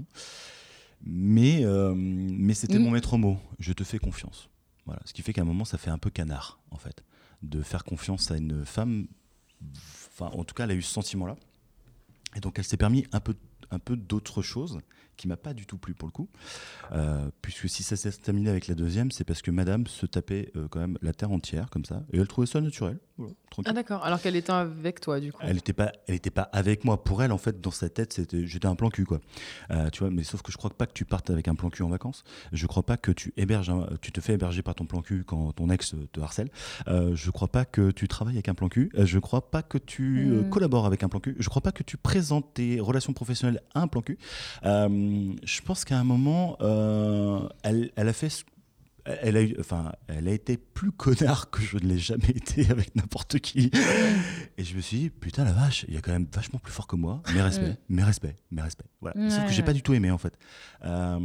Mais, euh, mais c'était Mm. mon maître mot. Je te fais confiance. Voilà. Ce qui fait qu'à un moment, ça fait un peu canard, en fait, de faire confiance à une femme. Enfin, en tout cas, elle a eu ce sentiment-là. Et donc, elle s'est permis un peu, un peu d'autres choses qui m'a pas du tout plu pour le coup. Euh, puisque si ça s'est terminé avec la deuxième, c'est parce que madame se tapait euh, quand même la terre entière, comme ça. Et elle trouvait ça naturel. Voilà, tranquille. Ah d'accord. Alors qu'elle était avec toi du coup. Elle n'était pas, elle était pas avec moi. Pour elle, en fait, dans sa tête, c'était, j'étais un plan cul, quoi. Euh, tu vois, mais sauf que je crois pas que tu partes avec un plan cul en vacances. Je crois pas que tu héberges, un- tu te fais héberger par ton plan cul quand ton ex te harcèle. Euh, je crois pas que tu travailles avec un plan cul. Euh, je crois pas que tu euh, Mm. collabores avec un plan cul. Je crois pas que tu présentes tes relations professionnelles à un plan cul. Euh, je pense qu'à un moment, euh, elle, elle a fait. ce- Elle a, eu, enfin, elle a été plus connard que je ne l'ai jamais été avec n'importe qui. Et je me suis dit, putain la vache, il y a quand même vachement plus fort que moi. Mes respects, Mm. mes respects, mes respects. Voilà. Ouais, Sauf que j'ai ouais. pas du tout aimé en fait. Euh,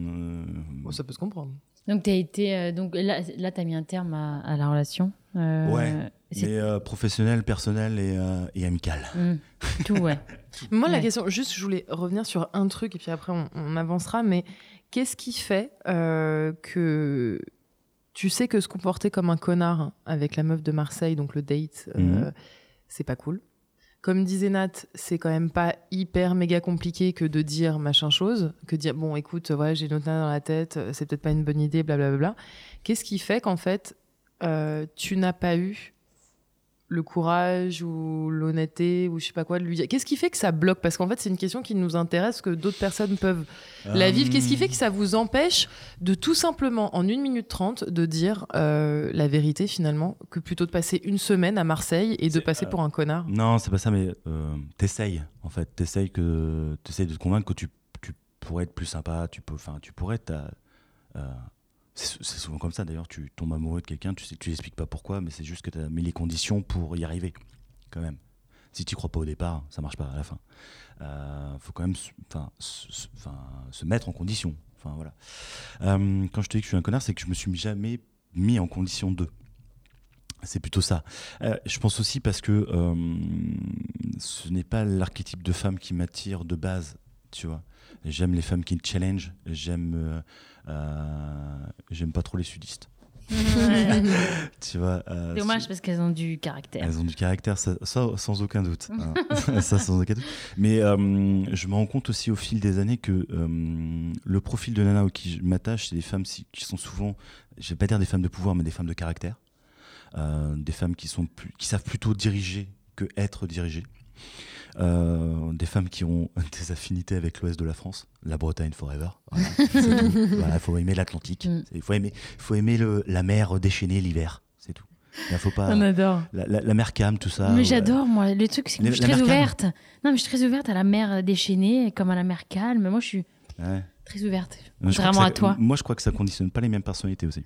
Bon, ça peut se comprendre. Donc, t'as été, euh, donc là, là tu as mis un terme à, à la relation. Euh, Ouais. c'est- mais euh, professionnel, personnel et, euh, et amical. Mm. Tout, ouais. Moi, la Ouais. question, juste, je voulais revenir sur un truc et puis après on, on avancera. Mais qu'est-ce qui fait euh, que tu sais que se comporter comme un connard avec la meuf de Marseille, donc le date, euh, Mhm. c'est pas cool. Comme disait Nat, c'est quand même pas hyper méga compliqué que de dire machin chose, que de dire bon écoute, voilà, j'ai une autre nana dans la tête, c'est peut-être pas une bonne idée, blablabla. Qu'est-ce qui fait qu'en fait, euh, tu n'as pas eu le courage ou l'honnêteté ou je sais pas quoi de lui dire. Qu'est-ce qui fait que ça bloque? Parce qu'en fait, c'est une question qui nous intéresse, que d'autres personnes peuvent euh... la vivre. Qu'est-ce qui fait que ça vous empêche de tout simplement, en une minute trente, de dire euh, la vérité finalement, que plutôt de passer une semaine à Marseille et de c'est, passer euh... pour un connard? Non, c'est pas ça, mais euh, t'essayes, en fait. T'essayes, que... T'essayes de te convaincre que tu, tu pourrais être plus sympa, tu, peux... enfin, tu pourrais être... Euh... C'est, c'est souvent comme ça d'ailleurs, tu tombes amoureux de quelqu'un, tu sais, tu expliques pas pourquoi, mais c'est juste que tu as mis les conditions pour y arriver, quand même. Si tu crois pas au départ, ça marche pas à la fin. Euh, faut quand même se, se, se mettre en condition. Enfin, voilà. Euh, quand je te dis que je suis un connard, c'est que je me suis jamais mis en condition de. C'est plutôt ça. Euh, je pense aussi parce que euh, ce n'est pas l'archétype de femme qui m'attire de base, tu vois. J'aime les femmes qui me challenge, j'aime, euh, euh, j'aime pas trop les sudistes. Ouais. Tu vois, euh, c'est dommage parce qu'elles ont du caractère. Elles ont du caractère, ça, ça sans aucun doute. Hein. ça sans aucun doute. Mais euh, je me rends compte aussi au fil des années que euh, le profil de nana auquel je m'attache, c'est des femmes qui sont souvent, je vais pas dire des femmes de pouvoir, mais des femmes de caractère, euh, des femmes qui sont plus, qui savent plutôt diriger que être dirigées. Euh, des femmes qui ont des affinités avec l'ouest de la France, la Bretagne forever. Voilà, il voilà, faut aimer l'Atlantique, il faut aimer, faut aimer le, la mer déchaînée l'hiver, c'est tout. Il faut pas, on adore. La, la, la mer calme, tout ça. Mais j'adore, moi. Le truc, c'est que la, je suis très ouverte. Calme. Non, mais je suis très ouverte à la mer déchaînée, comme à la mer calme. Moi, je suis ouais. très ouverte, contrairement à toi. Moi, je crois que ça conditionne pas les mêmes personnalités aussi.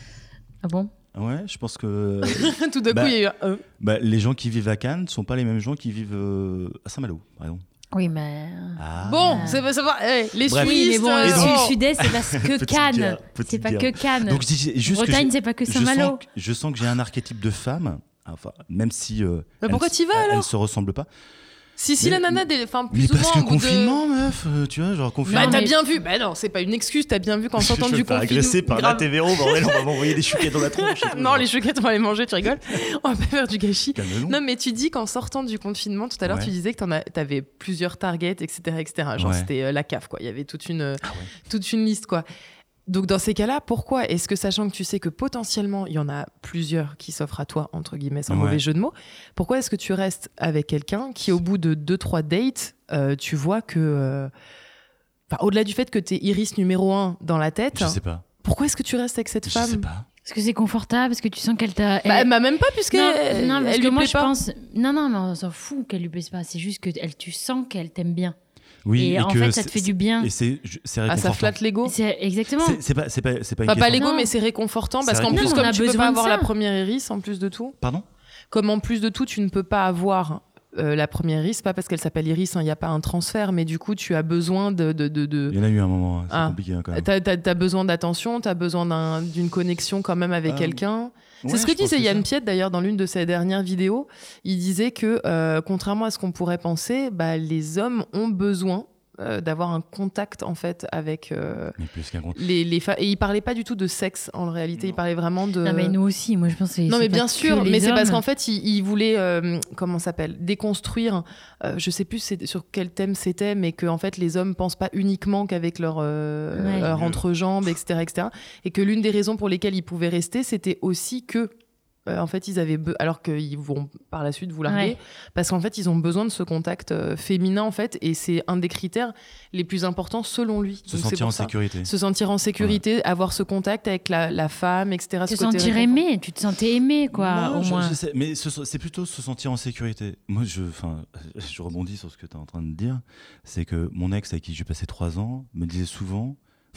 Ah bon? Ouais, je pense que... Tout d'un bah, coup, il y a eu un... bah, les gens qui vivent à Cannes ne sont pas les mêmes gens qui vivent euh, à Saint-Malo, par exemple. Oui, mais... Ah. Bon, c'est pas savoir... Hey, les Bref. Suisses... Oui, mais bon, euh... le oh. sud-est, c'est parce que Cannes. Dire, c'est pas dire. que Cannes. Donc, juste Bretagne, que c'est pas que Saint-Malo. Je, je sens que j'ai un archétype de femme, enfin, même si... Euh, mais pourquoi t'y vas, alors? Elles se ressemblent pas. Si, si, mais, la nana, des... enfin, plus mais souvent... parce que confinement, de... meuf, euh, tu vois, genre confinement. Bah, t'as mais... bien vu. Bah non, c'est pas une excuse, t'as bien vu qu'en sortant je du confinement... confinement... agressé par la T V O, bordel, on va m'envoyer des chouquettes dans la tronche. Non, les chouquettes, on va les manger, tu rigoles. On va pas faire du gâchis. Calme-nous. Non, mais tu dis qu'en sortant du confinement, tout à l'heure, ouais. tu disais que t'en a... t'avais plusieurs targets, et cetera, et cetera. Genre, ouais. c'était euh, la C A F, quoi. Il y avait toute une, ah ouais. toute une liste, quoi. Donc, dans ces cas-là, pourquoi est-ce que, sachant que tu sais que potentiellement, il y en a plusieurs qui s'offrent à toi, entre guillemets, sans ouais. mauvais jeu de mots, pourquoi est-ce que tu restes avec quelqu'un qui, au bout de deux, trois dates, euh, tu vois que... Euh... Enfin, au-delà du fait que t'es Iris numéro un dans la tête... Je sais pas. Pourquoi est-ce que tu restes avec cette je femme? Je sais pas. Parce que c'est confortable, parce que tu sens qu'elle t'a... Elle... Bah, bah même pas, puisque non, elle, non, parce elle que lui moi, plaît je pas. pense... Non, non, mais on s'en fout qu'elle lui plaise pas. C'est juste que elle, tu sens qu'elle t'aime bien. Oui, et, et en que fait, ça te fait du bien. Et c'est, c'est réconfortant. Ah, ça flatte l'ego. C'est, exactement. C'est, c'est pas, c'est pas, c'est pas, pas, une pas l'ego, non. mais c'est réconfortant parce c'est qu'en plus, non, comme tu peux pas avoir ça. la première iris, en plus de tout. Pardon ? Comme en plus de tout, tu ne peux pas avoir euh, la première iris, pas parce qu'elle s'appelle Iris, il hein, n'y a pas un transfert, mais du coup, tu as besoin de. de, de, de... Il y en a eu un moment, c'est ah. compliqué hein, quand même. T'as, t'as, t'as besoin d'attention, t'as besoin d'un, d'une connexion quand même avec euh... quelqu'un. Ouais, c'est ce que disait que Yann Piette d'ailleurs dans l'une de ses dernières vidéos. Il disait que, euh, contrairement à ce qu'on pourrait penser, bah, les hommes ont besoin euh, d'avoir un contact en fait avec euh, plus qu'un les, les femmes. Et il parlait pas du tout de sexe en réalité. Non. Il parlait vraiment de. Non mais nous aussi. Moi je pense. Que non c'est mais bien sûr. Mais hommes. c'est parce qu'en fait il, il voulait euh, comment ça s'appelle déconstruire. Euh, je sais plus c'est, sur quel thème c'était, mais que en fait les hommes pensent pas uniquement qu'avec leur, euh, ouais. leur entrejambe, et cetera, et cetera. Et que l'une des raisons pour lesquelles ils pouvaient rester, c'était aussi que Euh, en fait, ils avaient be- alors qu'ils vont par la suite vous larguer, ouais. parce qu'en fait, ils ont besoin de ce contact euh, féminin en fait, et c'est un des critères les plus importants selon lui. Se Donc, sentir en ça. sécurité. Se sentir en sécurité, ouais. avoir ce contact avec la, la femme, et cetera. Se sentir aimé, tu te sentais aimé, quoi, non, au je, moins. Je sais, mais ce, c'est plutôt se sentir en sécurité. Moi, je, enfin, je rebondis sur ce que tu es en train de dire, c'est que mon ex avec qui j'ai passé trois ans me disait souvent.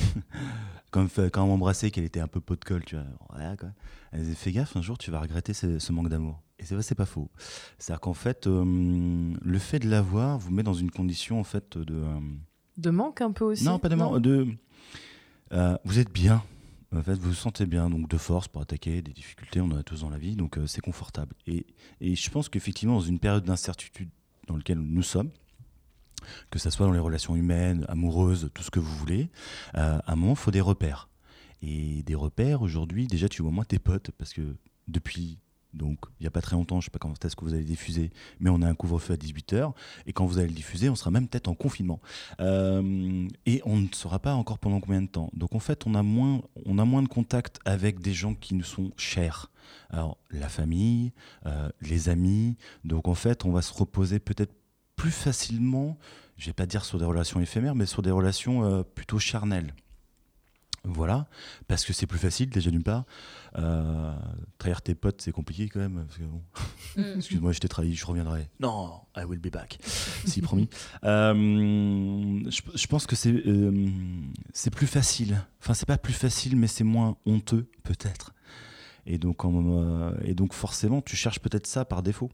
Quand, quand on m'embrassait, qu'elle était un peu pot de colle, tu vois, voilà, quoi. Elle disait fais gaffe, un jour tu vas regretter ce, ce manque d'amour. Et c'est vrai, c'est pas faux. C'est-à-dire qu'en fait, euh, le fait de l'avoir vous met dans une condition en fait de euh... de manque un peu aussi. Non, pas de manque. De euh, vous êtes bien. En fait, vous vous sentez bien, donc de force pour attaquer des difficultés. On en a tous dans la vie, donc euh, c'est confortable. Et, et je pense qu'effectivement, dans une période d'incertitude dans laquelle nous sommes, que ça soit dans les relations humaines, amoureuses, tout ce que vous voulez, euh, à un moment, il faut des repères. Et des repères, aujourd'hui, déjà, tu vois moins tes potes, parce que depuis Donc, il n'y a pas très longtemps, je ne sais pas quand est-ce que vous allez diffuser, mais on a un couvre-feu à dix-huit heures. Et quand vous allez le diffuser, on sera même peut-être en confinement. Euh, et on ne saura pas encore pendant combien de temps. Donc, en fait, on a moins, on a moins de contact avec des gens qui nous sont chers. Alors, la famille, euh, les amis. Donc, en fait, on va se reposer peut-être plus facilement, je ne vais pas dire sur des relations éphémères, mais sur des relations euh, plutôt charnelles. Voilà, parce que c'est plus facile déjà d'une part. Euh, trahir tes potes, c'est compliqué quand même. Parce que, bon, mm. Excuse-moi, je t'ai trahi, je reviendrai. Non, I will be back. Si, promis. Euh, je, je pense que c'est, euh, c'est plus facile. Enfin, c'est pas plus facile, mais c'est moins honteux, peut-être. Et donc, en, euh, et donc forcément, tu cherches peut-être ça par défaut.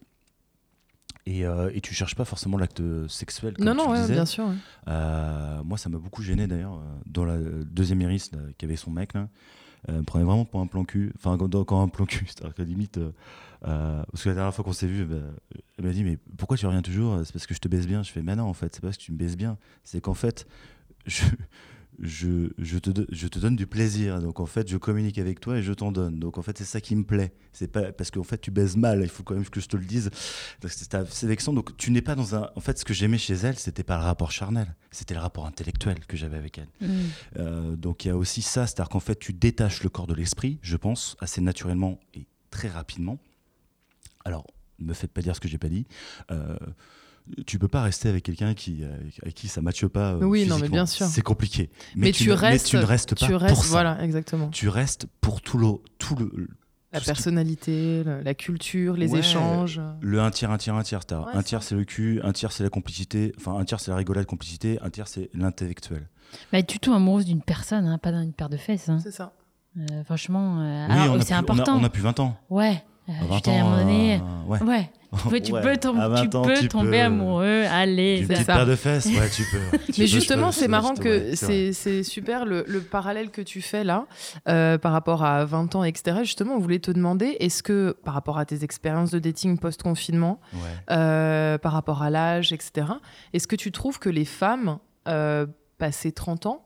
Et, euh, et tu cherches pas forcément l'acte sexuel comme non, tu non, le ouais, disais. bien sûr. Ouais. Euh, moi, ça m'a beaucoup gêné d'ailleurs. Dans la deuxième iris, là, qui avait son mec, là, euh, me prenait vraiment pour un plan cul. Enfin, quand, quand un plan cul, c'est-à-dire qu'à la limite, euh, euh, parce que la dernière fois qu'on s'est vu, bah, elle m'a dit mais pourquoi tu reviens toujours ? C'est parce que je te baise bien. Je fais mais non, en fait, c'est pas parce que tu me baises bien. C'est qu'en fait, je Je, je, te, je te donne du plaisir, donc en fait je communique avec toi et je t'en donne, donc en fait c'est ça qui me plaît, c'est pas parce qu'en fait tu baises mal, il faut quand même que je te le dise, donc c'est assez vexant. Donc tu n'es pas dans un, en fait ce que j'aimais chez elle, c'était pas le rapport charnel, c'était le rapport intellectuel que j'avais avec elle. Mmh. Euh, donc il y a aussi ça, c'est-à-dire qu'en fait tu détaches le corps de l'esprit, je pense assez naturellement et très rapidement. Alors ne me faites pas dire ce que j'ai pas dit. Euh, Tu peux pas rester avec quelqu'un qui, avec qui ça matche pas. Euh, oui, physiquement. non, mais bien sûr. C'est compliqué. Mais, mais, tu, tu, ne, restes, mais tu ne restes pas tu restes, pour ça. Voilà, exactement. Tu restes pour tout le, tout le. La tout personnalité, qui... la culture, les ouais, échanges. Le un tiers, un tiers, un tiers. Ouais, un tiers, ça. c'est le cul, un tiers, c'est la complicité. Enfin, un tiers, c'est la rigolade, complicité. Un tiers, c'est l'intellectuel. Bah, tu tombes amoureuse d'une personne, hein, pas d'une paire de fesses. Hein. C'est ça. Euh, franchement, euh, oui, alors, on c'est plus, important. On a, on a plus vingt ans. Ouais. Euh, à vingt ans, à un moment donné. Euh, ouais. ouais. Tu peux, tu ouais. peux, tom- tu ans, peux tu tomber peux... amoureux, allez. Une c'est petite ça. paire de fesses, ouais, tu peux. Tu Mais peux, justement, c'est peux, marrant je, que ouais, c'est, c'est, c'est super le, le parallèle que tu fais là euh, par rapport à vingt ans, et cetera. Justement, on voulait te demander, est-ce que par rapport à tes expériences de dating post-confinement, ouais. euh, par rapport à l'âge, et cetera, est-ce que tu trouves que les femmes, euh, passées trente ans,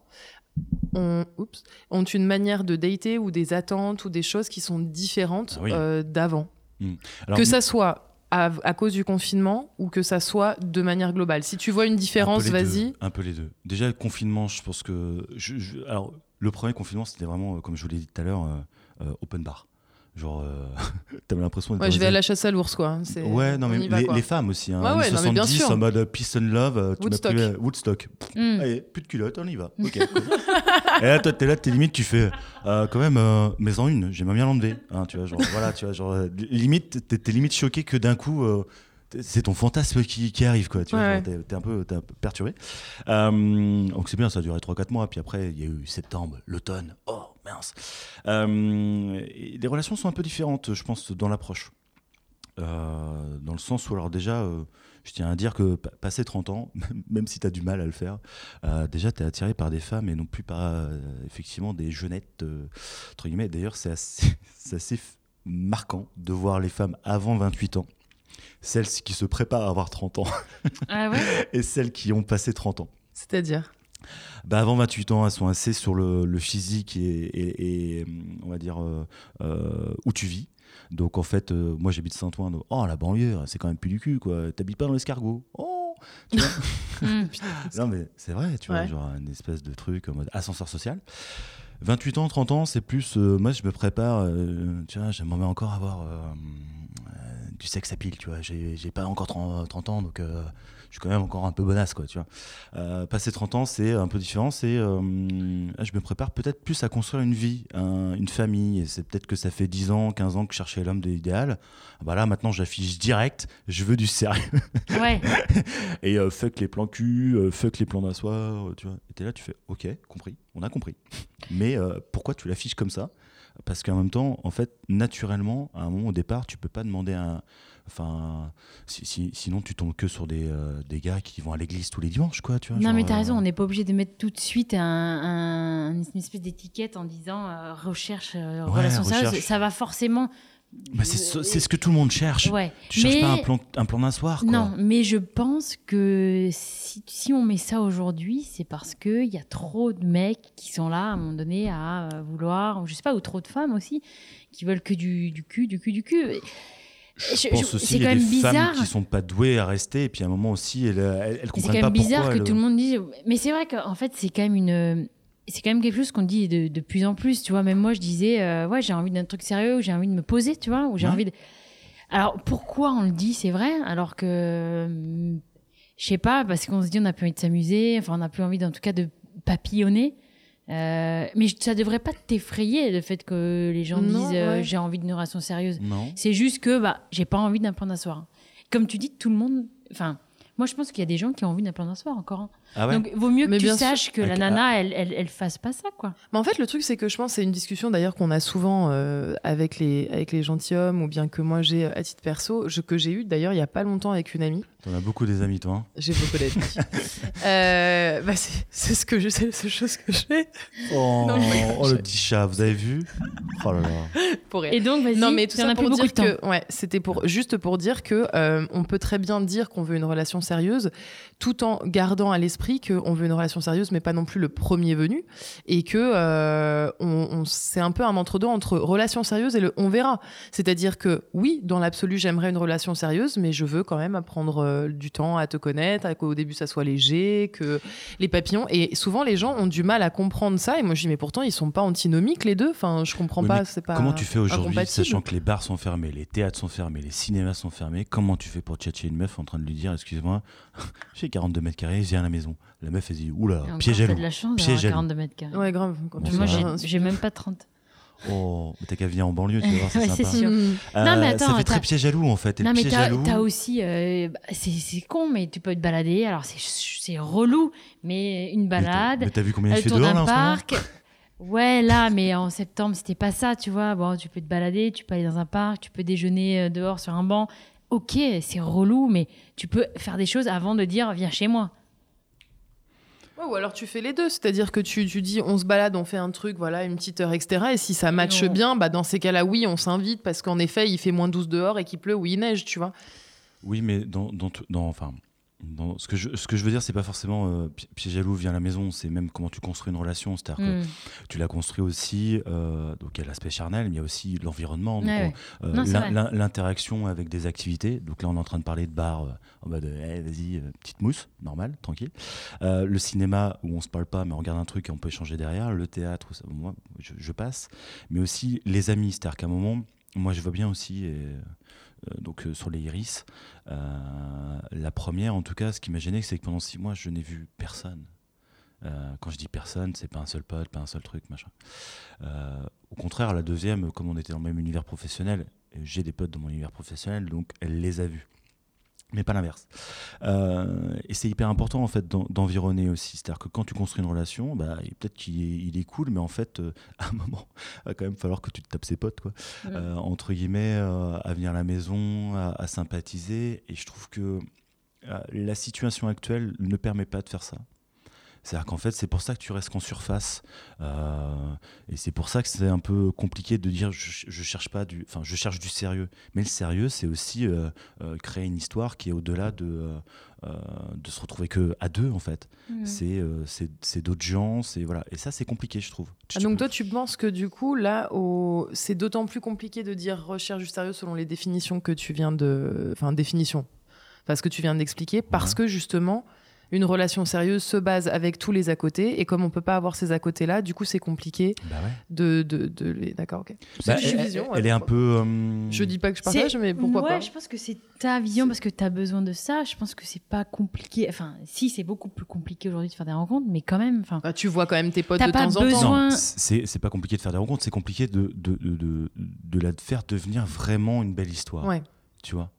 ont, oups, ont une manière de dater ou des attentes ou des choses qui sont différentes oui. euh, d'avant mmh. Alors, que ça soit à, à cause du confinement ou que ça soit de manière globale. Si tu vois une différence, un vas-y. Deux, un peu les deux. Déjà, le confinement, je pense que... Je, je, alors, le premier confinement, c'était vraiment, comme je vous l'ai dit tout à l'heure, euh, euh, open bar. Genre, euh, t'avais l'impression... Ouais, je vais à la chasse à l'ours, quoi. C'est... Ouais, non, mais va, les, quoi. les femmes aussi. Hein, ouais, ouais, soixante-dix, non, mais bien sûr. en mode peace and love. Tu Woodstock. m'as pris, euh, Woodstock. Mm. Allez, plus de culotte, on y va. Ok. Et là, toi, t'es là, t'es limite, tu fais... Euh, quand même, euh, mais en une, j'aimerais bien l'enlever. Hein, tu vois, genre, voilà, tu vois, genre, limite, t'es, t'es limite choqué que d'un coup... Euh, c'est ton fantasme qui, qui arrive, quoi. Tu vois, ouais. genre, t'es, t'es, un peu, t'es un peu perturbé. Euh, donc c'est bien, ça a duré trois quatre mois. Puis après, il y a eu septembre, l'automne. Oh, mince. Euh, et les relations sont un peu différentes, je pense, dans l'approche. Euh, dans le sens où, alors déjà, euh, je tiens à dire que passé trente ans, même si tu as du mal à le faire, euh, déjà tu es attiré par des femmes et non plus par euh, effectivement des jeunettes, euh, entre guillemets. D'ailleurs, c'est assez, c'est assez marquant de voir les femmes avant vingt-huit ans, celles qui se préparent à avoir trente ans, ah ouais et celles qui ont passé trente ans. C'est-à-dire bah avant vingt-huit ans, elles sont assez sur le, le physique et, et, et on va dire euh, euh, où tu vis. Donc en fait, euh, moi j'habite Saint-Ouen. Donc, oh la banlieue, c'est quand même plus du cul, quoi. T'habites pas dans l'escargot. Oh, tu vois. Non mais c'est vrai, tu vois, ouais. Genre une espèce de truc en mode ascenseur social. vingt-huit ans, trente ans, c'est plus. Euh, moi je me prépare. Euh, tu vois, j'aimerais encore avoir euh, euh, du sexe à pile, tu vois. J'ai, j'ai pas encore trente ans, donc. Euh, je suis quand même encore un peu bonasse, quoi, tu vois. Euh, passer trente ans, c'est un peu différent. C'est, euh, je me prépare peut-être plus à construire une vie, un, une famille. Et c'est peut-être que ça fait dix ans, quinze ans que je cherchais l'homme de l'idéal. Bah là, maintenant, j'affiche direct. Je veux du sérieux. Ouais. Et euh, fuck les plans cul, euh, fuck les plans d'asseoir, tu vois. Et t'es là, tu fais, ok, compris, on a compris. Mais euh, pourquoi tu l'affiches comme ça ? Parce qu'en même temps, en fait, naturellement, à un moment au départ, tu peux pas demander un... Enfin, si, si, sinon tu tombes que sur des, euh, des gars qui vont à l'église tous les dimanches, quoi. Tu vois, non, genre, mais t'as euh... raison, on n'est pas obligé de mettre tout de suite un, un, une espèce d'étiquette en disant euh, recherche, euh, ouais, relation recherche. sérieuse. Ça va forcément Bah c'est, ce, c'est ce que tout le monde cherche. Ouais. Tu cherches mais... pas un plan, un plan d'un soir, quoi. Non, mais je pense que si, si on met ça aujourd'hui, c'est parce qu'il y a trop de mecs qui sont là, à un moment donné, à vouloir, je sais pas, ou trop de femmes aussi, qui veulent que du, du cul, du cul, du cul. Je, je pense je, aussi qu'il y a des bizarre. femmes qui sont pas douées à rester, et puis à un moment aussi, elles, elles, elles comprennent pas pourquoi. C'est quand même bizarre que elles... tout le monde dise... Mais c'est vrai qu'en fait, c'est quand même une... C'est quand même quelque chose qu'on dit de, de plus en plus, tu vois. Même moi, je disais, euh, ouais, j'ai envie d'un truc sérieux, ou j'ai envie de me poser, tu vois, ou j'ai ouais. envie de... Alors, pourquoi on le dit, c'est vrai, alors que, je sais pas, parce qu'on se dit, on n'a plus envie de s'amuser, enfin, on n'a plus envie, en tout cas, de papillonner. Euh, mais ça devrait pas t'effrayer, le fait que les gens non, disent, euh, ouais. j'ai envie d'une relation sérieuse. Non. C'est juste que, bah, j'ai pas envie d'un plan d'un soir. Comme tu dis, tout le monde... Enfin, moi, je pense qu'il y a des gens qui ont envie d'un plan d'un soir encore. Hein. Ah ouais. Donc, vaut mieux mais que tu saches sûr. que la nana, elle, elle, elle fasse pas ça, quoi. Mais en fait, le truc, c'est que je pense, c'est une discussion d'ailleurs qu'on a souvent euh, avec les avec les gentilshommes, ou bien que moi j'ai à titre perso, je, que j'ai eu d'ailleurs il y a pas longtemps avec une amie. T'en as beaucoup des amis, toi. Hein. J'ai beaucoup d'amis. euh, bah c'est, c'est ce que je, c'est la seule chose que j'ai. Oh, non, oh le petit chat, vous avez vu? Oh là là. Pour rien. Et donc, vas-y. Non, mais tout ça pour dire que, ouais, c'était pour juste pour dire que euh, on peut très bien dire qu'on veut une relation sérieuse, tout en gardant à l'esprit qu'on veut une relation sérieuse, mais pas non plus le premier venu, et que euh, on, on, c'est un peu un entre-deux entre relation sérieuse et le on verra. C'est-à-dire que oui, dans l'absolu, j'aimerais une relation sérieuse, mais je veux quand même apprendre euh, du temps à te connaître, à qu'au début ça soit léger, que les papillons. Et souvent, les gens ont du mal à comprendre ça. Et moi, je dis mais pourtant, ils sont pas antinomiques les deux. Enfin, je comprends oui, pas. C'est pas. Comment tu fais aujourd'hui, sachant que les bars sont fermés, les théâtres sont fermés, les cinémas sont fermés? Comment tu fais pour tchatcher une meuf en train de lui dire, excuse-moi, j'ai quarante-deux mètres carrés, viens à la maison? La meuf, elle dit, oula, piège à loup. T'as de la chance d'avoir quarante-deux mètres carrés. Ouais, grave. Bon, moi, j'ai, j'ai même pas trente. Oh, mais t'as qu'à venir en banlieue, tu vas voir, c'est ouais, sympa. C'est sûr. Euh, non, mais attends, ça fait t'as... très piège à loup, en fait. Et non, le mais piège t'as, à loup... t'as aussi... Euh, c'est, c'est con, mais tu peux te balader. Alors, c'est, c'est relou, mais une balade... Mais, mais t'as vu combien il fait dehors, là, en parc. ce moment? Ouais, là, mais en septembre, c'était pas ça, tu vois. Bon, tu peux te balader, tu peux aller dans un parc, tu peux déjeuner dehors sur un banc. Ok, c'est relou, mais tu peux faire des choses avant de dire « viens chez moi ». Ouais, ou alors tu fais les deux, c'est-à-dire que tu, tu dis on se balade, on fait un truc, voilà, une petite heure, et cetera. Et si ça matche bien, bah dans ces cas-là, oui, on s'invite parce qu'en effet, il fait moins douze dehors et qu'il pleut ou il neige, tu vois. Oui, mais dans, dans, dans, enfin, dans, ce, que je, ce que je veux dire, c'est pas forcément euh, piège à loup, viens à la maison, c'est même comment tu construis une relation. C'est-à-dire mm. que tu la construis aussi, euh, donc il y a l'aspect charnel, mais il y a aussi l'environnement, donc ouais, on, euh, non, l'in, l'in, l'interaction avec des activités. Donc là, on est en train de parler de bar, euh, en mode hey, vas-y, euh, petite mousse, normal, tranquille. Euh, le cinéma où on se parle pas, mais on regarde un truc et on peut échanger derrière. Le théâtre, ça, moi, je, je passe. Mais aussi les amis, c'est-à-dire qu'à un moment, moi, je vois bien aussi. Et, Euh, donc euh, sur les iris, euh, la première en tout cas, ce qui m'a gêné, c'est que pendant six mois je n'ai vu personne. Euh, quand je dis personne, c'est pas un seul pote, pas un seul truc, machin. Euh, au contraire, la deuxième, comme on était dans le même univers professionnel, j'ai des potes dans mon univers professionnel, donc elle les a vus. Mais pas l'inverse. Euh, et c'est hyper important en fait d'en, d'environner aussi. C'est-à-dire que quand tu construis une relation, bah, peut-être qu'il est, il est cool, mais en fait, euh, à un moment, il va quand même falloir que tu te tapes ses potes, quoi. Mmh. Euh, entre guillemets, euh, à venir à la maison, à, à sympathiser. Et je trouve que euh, la situation actuelle ne permet pas de faire ça. C'est-à-dire qu'en fait, c'est pour ça que tu restes qu'en surface. Euh, et c'est pour ça que c'est un peu compliqué de dire je, je cherche pas du, enfin, je cherche du sérieux. Mais le sérieux, c'est aussi euh, euh, créer une histoire qui est au-delà de, euh, de se retrouver que à deux, en fait. Mmh. C'est, euh, c'est, c'est d'autres gens, c'est, voilà. Et ça, c'est compliqué, je trouve. Ah, donc toi, tu penses que du coup, là, au... c'est d'autant plus compliqué de dire recherche du sérieux selon les définitions que tu viens de... Enfin, définition. Enfin, ce que tu viens d'expliquer, parce ouais. que justement... Une relation sérieuse se base avec tous les à côté, et comme on peut pas avoir ces à côté là, du coup c'est compliqué bah ouais. de, de, de les. D'accord, ok. C'est bah, elle, vision. Elle, elle est un peu. Euh... Je dis pas que je partage, c'est... mais pourquoi ouais, pas. Je pense que c'est ta vision c'est... parce que tu as besoin de ça. Je pense que c'est pas compliqué. Enfin, si c'est beaucoup plus compliqué aujourd'hui de faire des rencontres, mais quand même. Enfin. Bah, tu vois quand même tes potes de temps besoin... en temps. Non, c'est c'est pas compliqué de faire des rencontres, c'est compliqué de de de de, de la faire devenir vraiment une belle histoire. Ouais. Tu vois.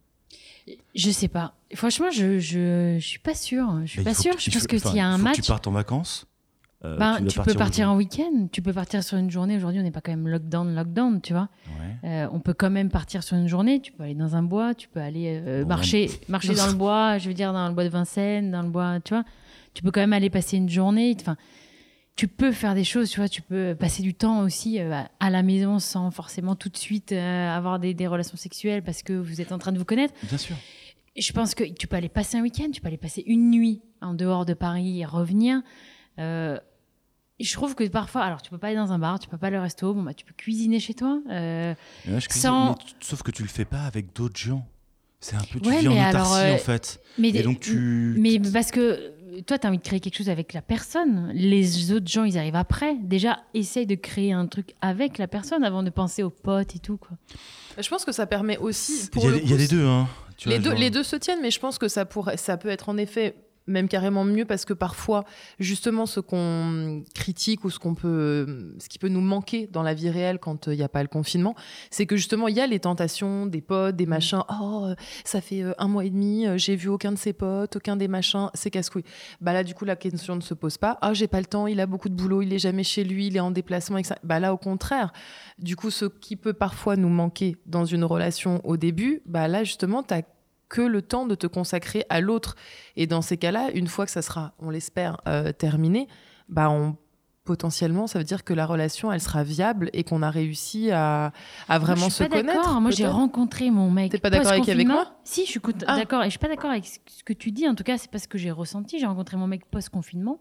Je sais pas. Franchement, je, je, je suis pas sûre. Je suis bah, pas sûre. Je pense que s'il y a un match. Que tu partes en vacances. Euh, ben, tu, tu peux partir en week-end. Tu peux partir sur une journée. Aujourd'hui, on n'est pas quand même lockdown, lockdown, tu vois. Ouais. Euh, on peut quand même partir sur une journée. Tu peux aller dans un bois. Tu peux aller euh, bon, marcher, ouais. marcher dans le bois. Je veux dire, dans le bois de Vincennes, dans le bois, tu vois. Tu peux quand même aller passer une journée. Enfin, tu peux faire des choses, tu vois, tu peux passer du temps aussi euh, à la maison sans forcément tout de suite euh, avoir des, des relations sexuelles parce que vous êtes en train de vous connaître. Bien sûr. Je pense que tu peux aller passer un week-end, tu peux aller passer une nuit en dehors de Paris et revenir. Euh, je trouve que parfois, alors tu peux pas aller dans un bar, tu peux pas aller au resto, bon bah tu peux cuisiner chez toi. Euh, là, je cuisine, sans... mais, sauf que tu le fais pas avec d'autres gens. C'est un peu, tu ouais, vis en alors, autarcie euh, en fait. Mais, et donc tu... mais parce que toi, tu as envie de créer quelque chose avec la personne. Les autres gens, ils arrivent après. Déjà, essaye de créer un truc avec la personne avant de penser aux potes et tout, quoi. Je pense que ça permet aussi... Il y, a, il y a les deux, hein. Tu les, vois, deux genre... les deux se tiennent, mais je pense que ça, pourrait, ça peut être en effet... même carrément mieux parce que parfois justement ce qu'on critique ou ce qu'on peut ce qui peut nous manquer dans la vie réelle quand il euh, n'y a pas le confinement, c'est que justement il y a les tentations des potes, des machins. Oh, ça fait euh, un mois et demi, euh, j'ai vu aucun de ses potes, aucun des machins, c'est casse-couille. Bah là du coup la question ne se pose pas. Ah, j'ai pas le temps, il a beaucoup de boulot, il est jamais chez lui, il est en déplacement, et cetera. Bah là au contraire, du coup ce qui peut parfois nous manquer dans une relation au début, bah là justement t'as que le temps de te consacrer à l'autre. Et dans ces cas-là, une fois que ça sera, on l'espère, euh, terminé, bah on, potentiellement, ça veut dire que la relation, elle sera viable et qu'on a réussi à, à vraiment moi, je suis se pas connaître. D'accord. Moi, j'ai rencontré mon mec. T'es pas d'accord avec, avec moi ? Si, je suis ah. d'accord. Et je suis pas d'accord avec ce que tu dis. En tout cas, c'est pas ce que j'ai ressenti. J'ai rencontré mon mec post-confinement.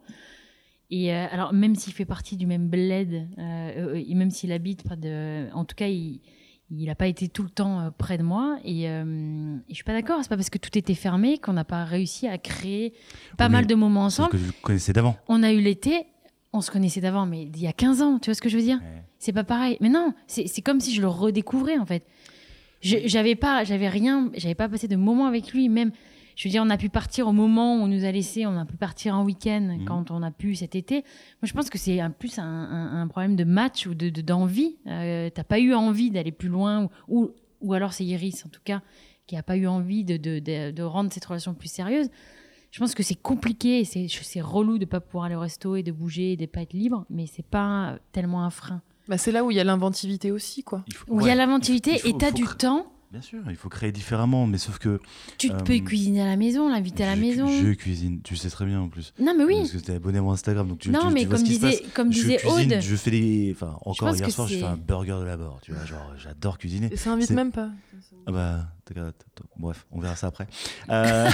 Et euh, alors, même s'il fait partie du même bled, euh, et même s'il habite près de... En tout cas, il... Il n'a pas été tout le temps près de moi et, euh, et je suis pas d'accord. C'est pas parce que tout était fermé qu'on n'a pas réussi à créer pas oui, mal de moments ensemble. Que je connaissais d'avant. On a eu l'été, on se connaissait d'avant, mais il y a quinze ans, tu vois ce que je veux dire ? Ouais. C'est pas pareil. Mais non, c'est, c'est comme si je le redécouvrais en fait. Je, j'avais pas, j'avais rien, j'avais pas passé de moments avec lui. Même, je veux dire, on a pu partir au moment où on nous a laissé, on a pu partir en week-end mmh. quand on a pu cet été. Moi, je pense que c'est un, plus un, un, un problème de match ou de, de, d'envie. Euh, t'as pas eu envie d'aller plus loin, ou, ou, ou alors c'est Iris, en tout cas, qui a pas eu envie de, de, de, de rendre cette relation plus sérieuse. Je pense que c'est compliqué, et c'est, c'est relou de pas pouvoir aller au resto et de bouger et de pas être libre, mais c'est pas tellement un frein. Bah c'est là où il y a l'inventivité aussi, quoi. Il faut, où il ouais, y a l'inventivité il faut, et t'as du cr... temps. Bien sûr, il faut créer différemment, mais sauf que... Tu euh, peux cuisiner à la maison, l'inviter à la je, maison. Je cuisine, tu sais très bien en plus. Non mais oui. Parce que t'es abonné à mon Instagram, donc tu, non, tu, mais tu vois comme ce qui disait, se passe. comme je disait cuisine, Aude. Je fais des... Enfin, encore hier soir, c'est... j'ai fait un burger de la bord, tu vois, genre j'adore cuisiner. Et ça invite c'est... même pas. Ah bah, t'as, t'as, t'as, bref, on verra ça après. Euh...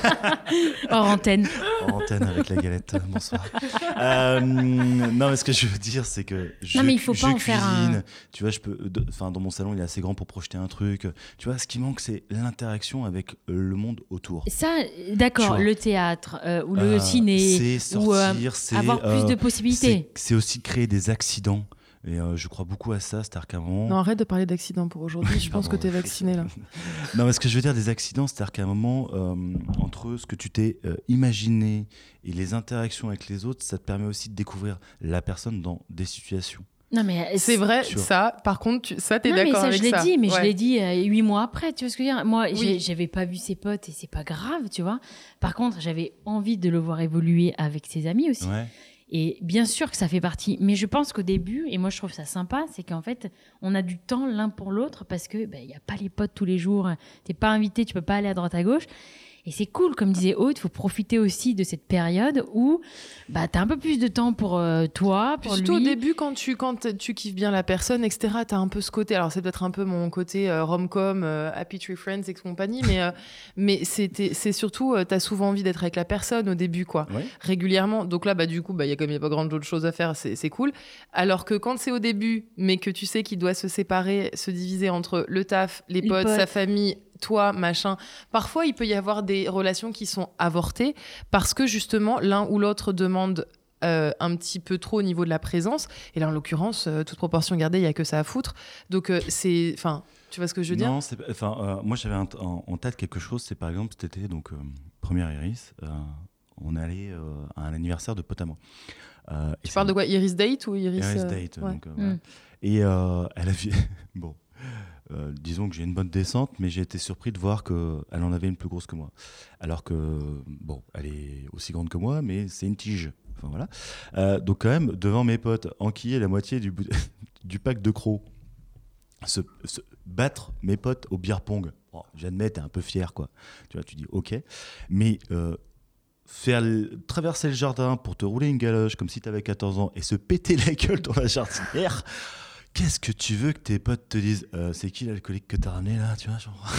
Hors antenne. Hors antenne avec la galette, bonsoir. euh, non, mais ce que je veux dire, c'est que je, non, mais il faut je pas en cuisine, faire un... tu vois, je peux, enfin, dans mon salon, il est assez grand pour projeter un truc. Tu vois, ce qui manque, c'est l'interaction avec le monde autour. Ça, d'accord, le théâtre euh, ou le euh, ciné, c'est sortir, ou euh, c'est avoir euh, plus de possibilités. C'est, c'est aussi créer des accidents. Et euh, je crois beaucoup à ça, c'est-à-dire qu'à un moment... Non, arrête de parler d'accidents pour aujourd'hui, je pense que t'es vacciné là. Non, mais ce que je veux dire des accidents, c'est-à-dire qu'à un moment, euh, entre ce que tu t'es euh, imaginé et les interactions avec les autres, ça te permet aussi de découvrir la personne dans des situations. Non, mais c'est vrai, ça, par contre, tu, ça, t'es non, d'accord mais ça, avec je l'ai ça. dit, mais ouais. je l'ai dit euh, huit mois après, tu vois ce que je veux dire ? Moi, oui. j'ai, j'avais pas vu ses potes et c'est pas grave, tu vois. Par contre, j'avais envie de le voir évoluer avec ses amis aussi. Ouais. Et bien sûr que ça fait partie, mais je pense qu'au début, et moi je trouve ça sympa, c'est qu'en fait, on a du temps l'un pour l'autre parce que ben, y a pas les potes tous les jours, t'es pas invité, tu peux pas aller à droite à gauche. Et c'est cool, comme disait Aude, il faut profiter aussi de cette période où bah, tu as un peu plus de temps pour euh, toi, pour surtout lui. Au début, quand tu, quand tu kiffes bien la personne, et cetera, tu as un peu ce côté, alors c'est peut-être un peu mon côté euh, rom-com, euh, Happy Tree Friends et compagnie, mais, euh, mais c'était, c'est surtout, euh, tu as souvent envie d'être avec la personne au début, quoi, ouais. régulièrement. Donc là, bah, du coup, bah, y a, comme il n'y a pas grand-chose de choses à faire, c'est, c'est cool. Alors que quand c'est au début, mais que tu sais qu'il doit se séparer, se diviser entre le taf, les, les potes, potes, sa famille... toi, machin. Parfois, il peut y avoir des relations qui sont avortées parce que justement, l'un ou l'autre demande euh, un petit peu trop au niveau de la présence. Et là, en l'occurrence, euh, toute proportion gardée, il n'y a que ça à foutre. Donc, euh, c'est... Enfin, tu vois ce que je veux dire ? Non, c'est... Enfin, euh, moi, j'avais un, en, en tête quelque chose. C'est par exemple, cet été, donc, euh, première Iris, euh, on est allé euh, à un anniversaire de pote à moi. Euh, tu parles de quoi ? Iris Date ou Iris... Iris euh... Date, ouais. donc, euh, mm. voilà. Et euh, elle a vu... bon... Euh, disons que j'ai une bonne descente, mais j'ai été surpris de voir qu'elle en avait une plus grosse que moi. Alors que, bon, elle est aussi grande que moi, mais c'est une tige. Enfin, voilà. Euh, donc quand même, devant mes potes, enquiller la moitié du, du pack de crocs, se, se battre mes potes au beer pong. Bon, j'admets, t'es un peu fier, quoi. Tu vois, tu dis OK. Mais... Euh, faire le- traverser le jardin pour te rouler une galoche comme si tu avais quatorze ans et se péter la gueule dans la jardinière, qu'est-ce que tu veux que tes potes te disent euh, c'est qui l'alcoolique que t'as ramené là, tu vois, genre...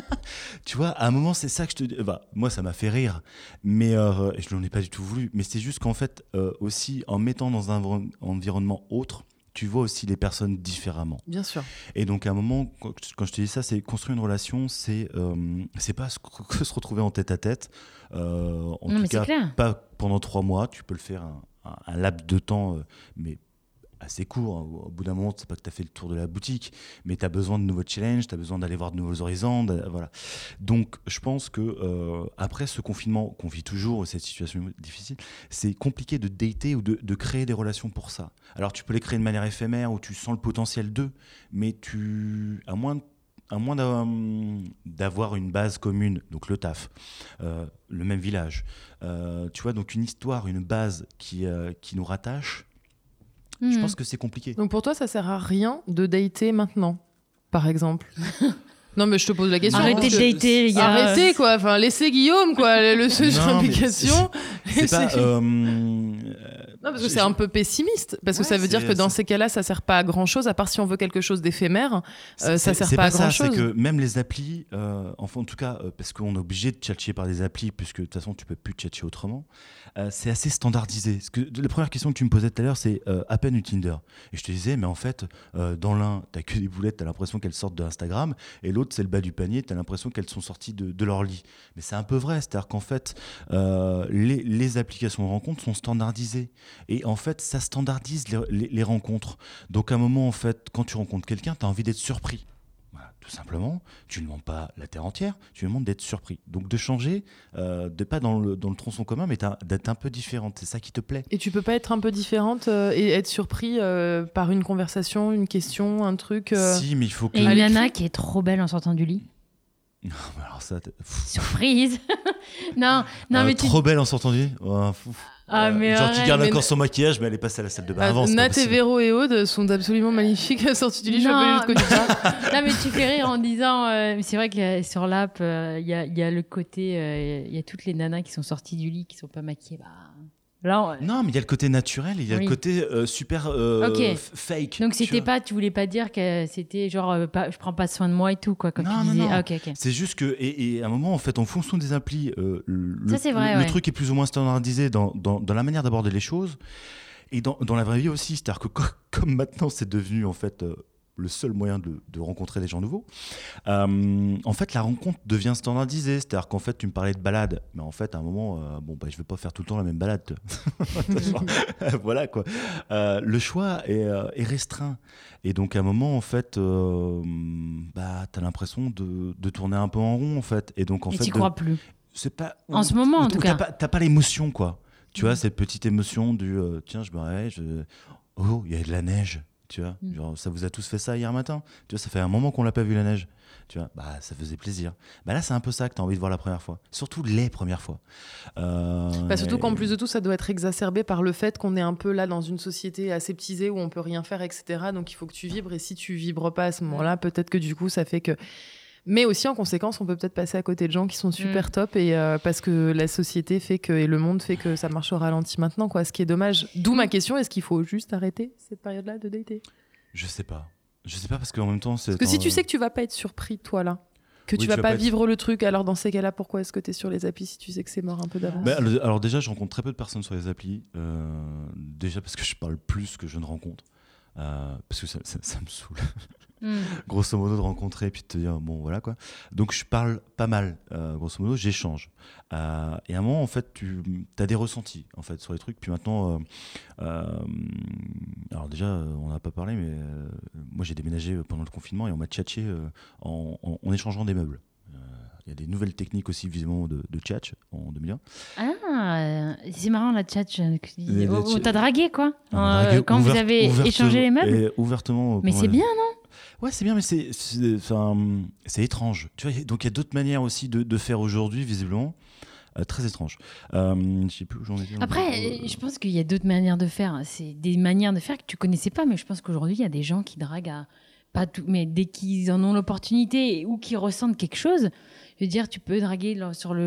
Tu vois, à un moment, c'est ça que je te dis. Bah, moi, ça m'a fait rire, mais euh, je ne l'en ai pas du tout voulu. Mais c'est juste qu'en fait, euh, aussi, en mettant dans un env- environnement autre, tu vois aussi les personnes différemment. Bien sûr. Et donc, à un moment, quand quand je te dis ça, c'est construire une relation, c'est euh, c'est pas se, que se retrouver en tête à tête. Euh, en Non, tout mais c'est cas, clair. pas pendant trois mois. Tu peux le faire un, un, un laps de temps, euh, mais assez court. Au bout d'un moment, c'est pas que tu as fait le tour de la boutique, mais tu as besoin de nouveaux challenges, tu as besoin d'aller voir de nouveaux horizons. de- voilà. Donc, je pense que euh, après ce confinement qu'on vit toujours, cette situation difficile, c'est compliqué de dater ou de, de créer des relations pour ça. Alors, tu peux les créer de manière éphémère où tu sens le potentiel d'eux, mais tu, à moins, à moins d'a- d'avoir une base commune, donc le taf, euh, le même village, euh, tu vois, donc une histoire, une base qui, euh, qui nous rattache. Je Mhm. pense que c'est compliqué. Donc pour toi, ça sert à rien de dater maintenant, par exemple. Non, mais je te pose la question. Arrêtez parce de que- dater, les gars. Arrêtez quoi, enfin laissez Guillaume quoi, le sur Non, mais l'application. C'est pas. Laissez- euh, Non, parce que je- c'est un peu pessimiste, parce que Ouais, ça veut dire c'est- que dans c'est- ces cas-là, ça sert pas à grand chose, à part si on veut quelque chose d'éphémère, euh, ça c'est- sert c'est pas à ça, grand c'est chose. que même les applis, euh, enfin en tout cas, euh, parce qu'on est obligé de tchatcher par des applis, puisque de toute façon tu peux plus tchatcher autrement, euh, c'est assez standardisé. Parce que la première question que tu me posais tout à l'heure, c'est euh, à peine eu Tinder. Et je te disais, mais en fait, euh, dans l'un, t'as que des boulettes, t'as l'impression qu'elles sortent de Instagram, et l'autre, c'est le bas du panier, t'as l'impression qu'elles sont sorties de, de leur lit. Mais c'est un peu vrai, c'est-à-dire qu'en fait, euh, les, les applications de rencontres sont standardisées. Et en fait, ça standardise les, les- les rencontres. Donc à un moment, en fait, quand tu rencontres quelqu'un, tu as envie d'être surpris. Voilà, tout simplement, tu ne demandes pas la terre entière, tu demandes d'être surpris. Donc de changer, euh, de pas dans le, dans le tronçon commun, mais t'as- d'être un peu différente. C'est ça qui te plaît. Et tu peux pas être un peu différente euh, et être surpris euh, par une conversation, une question, un truc. euh, Si, mais il faut que... Et À une l'écrit. nana qui est trop belle en sortant du lit. Non, mais alors ça, t'es- pff, Surprise. non, non, euh, mais tu. trop belle en sortant du lit. Ouais, fou. Ah, mais genre qui arrête, garde mais encore n- son maquillage, mais elle est passée à la salle de bain euh, avant. c'est pas Nat et possible. Véro et Aude sont absolument magnifiques sortis du lit. Je Non, peux jusqu'au du bas. non, mais tu fais rire en disant. euh, mais c'est vrai que euh, sur l'app, euh, il y, a, il y a le côté. euh, Il y a toutes les nanas qui sont sorties du lit, qui sont pas maquillées. Bah, là, on- Non, mais il y a le côté naturel, il y a Oui. le côté euh, super euh, Ok. f- fake. Donc tu c'était vois. pas, tu voulais pas dire que c'était genre, euh, pas, je prends pas soin de moi et tout, quoi, comme Non, tu non, disais. non. Ah, ok, ok. C'est juste que, et, et à un moment, en fait, en fonction des applis, euh, le, Ça, c'est vrai, le ouais. truc est plus ou moins standardisé dans, dans, dans la manière d'aborder les choses et dans, dans la vraie vie aussi. C'est-à-dire que co- comme maintenant, c'est devenu en fait euh, le seul moyen de, de rencontrer des gens nouveaux, euh, en fait, la rencontre devient standardisée. C'est-à-dire qu'en fait, tu me parlais de balade, mais en fait, à un moment, euh, bon, bah, je vais pas faire tout le temps la même balade. tu vois. Genre, voilà quoi. Euh, le choix est, euh, est restreint. Et donc, à un moment, en fait, euh, bah, tu as l'impression de, de tourner un peu en rond, en fait. Et donc, en Et fait, t'y de- crois plus. c'est pas. En ce moment, ou- en ou tout t'as cas. pas- T'as pas l'émotion, quoi. Tu vois, Mhm. cette petite émotion du euh, tiens, je me réveille, je... oh, il y a de la neige. Tu vois, Mhm. genre, ça vous a tous fait ça hier matin. Tu vois, ça fait un moment qu'on l'a pas vu la neige. Tu vois, bah ça faisait plaisir. Bah là, c'est un peu ça que tu as envie de voir la première fois. Surtout les premières fois. Euh, Bah, surtout et- qu'en plus de tout, ça doit être exacerbé par le fait qu'on est un peu là dans une société aseptisée où on peut rien faire, et cetera. Donc il faut que tu vibres, et si tu vibres pas à ce moment-là, peut-être que du coup, ça fait que. Mais aussi en conséquence, on peut peut-être passer à côté de gens qui sont super Mm. top, et euh, parce que la société fait que et le monde fait que ça marche au ralenti maintenant, quoi. Ce qui est dommage. D'où ma question, est-ce qu'il faut juste arrêter cette période-là de dater? Je sais pas. Je sais pas parce qu'en même temps, c'est. Parce que si un- tu sais que tu vas pas être surpris, toi là, que Oui, tu tu vas vas pas pas être- vivre le truc, alors dans ces cas-là, pourquoi est-ce que tu es sur les applis si tu sais que c'est mort un peu d'avance? Bah, alors, alors déjà, je rencontre très peu de personnes sur les applis. euh, déjà parce que je parle plus que je ne rencontre. Euh, parce que ça, ça- ça me saoule. Mm. Grosso modo, de rencontrer et puis de te dire, bon, voilà quoi. Donc, je parle pas mal. euh, grosso modo, j'échange. Euh, et à un moment, en fait, tu as des ressentis en fait, sur les trucs. Puis maintenant, euh, euh, alors déjà, euh, on n'a pas parlé, mais euh, moi, j'ai déménagé pendant le confinement et on m'a tchatché euh, en, en- en échangeant des meubles. Euh, Il y a des nouvelles techniques aussi, visiblement, de, de tchatch en deux mille un. Ah, euh, c'est marrant la chat. je- que tu dis- Les- oh, les oh, ch- T'as dragué quoi On a Euh, dragué quand vous ouvert- avez ouverte- échangé les meubles. et ouvertement. Mais pendant c'est la- bien, non? Ouais, c'est bien, mais c'est c'est enfin, c'est étrange. Tu vois, donc il y a d'autres manières aussi de, de faire aujourd'hui, visiblement. Euh, très étrange. Euh, je sais plus où j'en étais. Après, Euh, euh, je pense qu'il y a d'autres manières de faire. C'est des manières de faire que tu connaissais pas, mais je pense qu'aujourd'hui, il y a des gens qui draguent à pas tout, mais dès qu'ils en ont l'opportunité ou qu'ils ressentent quelque chose, je veux dire, tu peux draguer là, sur le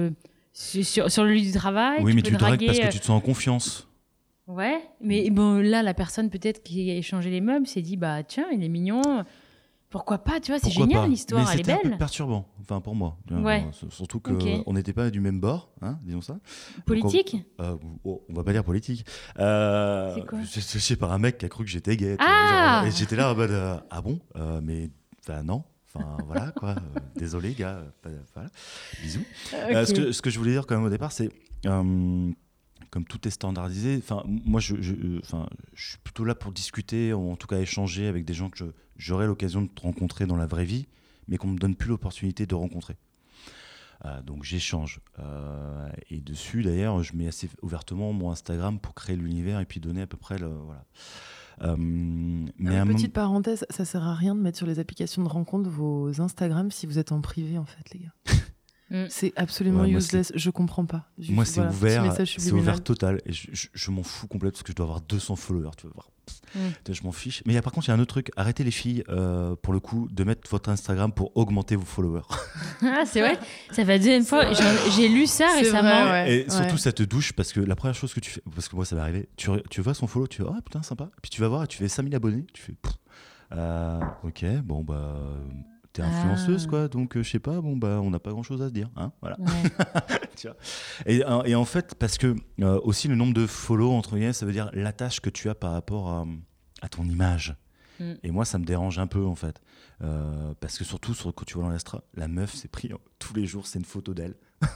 sur, sur le lieu du travail. Oui, tu mais peux tu dragues draguer, parce que euh, tu te sens en confiance. Ouais, mais bon, là, la personne peut-être qui a échangé les meubles s'est dit, bah tiens, il est mignon. Pourquoi pas, tu vois, c'est Pourquoi génial pas. l'histoire, mais elle est c'était un peu belle. perturbant, enfin pour moi. Ouais. Euh, surtout qu'on Ok. n'était pas du même bord, hein, disons ça. Politique Donc, on, euh, oh, on va pas dire politique. Euh, C'est quoi? Je suis touché par un mec qui a cru que j'étais gay. tu Ah vois, genre, et j'étais là en mode euh, ah bon, euh, mais enfin non. Enfin voilà quoi. Euh, désolé gars. Euh, voilà. Bisous. Ok. Euh, ce, que, ce que je voulais dire quand même au départ, c'est euh, comme tout est standardisé. Enfin moi je, je, enfin je suis plutôt là pour discuter, ou en tout cas échanger avec des gens que je, j'aurais l'occasion de rencontrer dans la vraie vie, mais qu'on me donne plus l'opportunité de rencontrer. Euh, donc j'échange. Euh, et dessus d'ailleurs, je mets assez ouvertement mon Instagram pour créer l'univers et puis donner à peu près le voilà. Euh, mais Euh, un petite moment- parenthèse, ça sert à rien de mettre sur les applications de rencontre vos Instagram si vous êtes en privé en fait, les gars. Mm. C'est absolument Ouais, moi, useless, je comprends pas. Juste, Moi, c'est voilà, petit ouvert, message c'est subliminal. ouvert total. Et je, je- je m'en fous complètement parce que je dois avoir deux cents followers. Tu vas voir. Mm. Tu vois, je m'en fiche. Mais il y a, par contre, il y a un autre truc. Arrêtez les filles, euh, pour le coup, de mettre votre Instagram pour augmenter vos followers. Ah, c'est vrai. Ça fait la deuxième fois. J'en- J'ai lu ça C'est récemment. vrai, ouais. Et surtout, Ouais. ça te douche parce que la première chose que tu fais, parce que moi, ça m'est arrivé, tu, tu vois son follow, tu fais, oh putain, sympa. Puis tu vas voir, et tu fais cinq mille abonnés, tu fais, pff, euh, ok, bon, bah, t'es influenceuse, Ah. quoi, donc euh, je sais pas, bon, bah, on n'a pas grand chose à se dire, hein, voilà. Ouais. Tu vois. Et, euh, et en fait, parce que euh, aussi le nombre de follow, entre guillemets, ça veut dire l'attache que tu as par rapport à, à ton image. Mm. Et moi, ça me dérange un peu, en fait. Euh, parce que surtout, sur, quand tu vois dans l'Astra, la meuf, c'est pris euh, tous les jours, c'est une photo d'elle.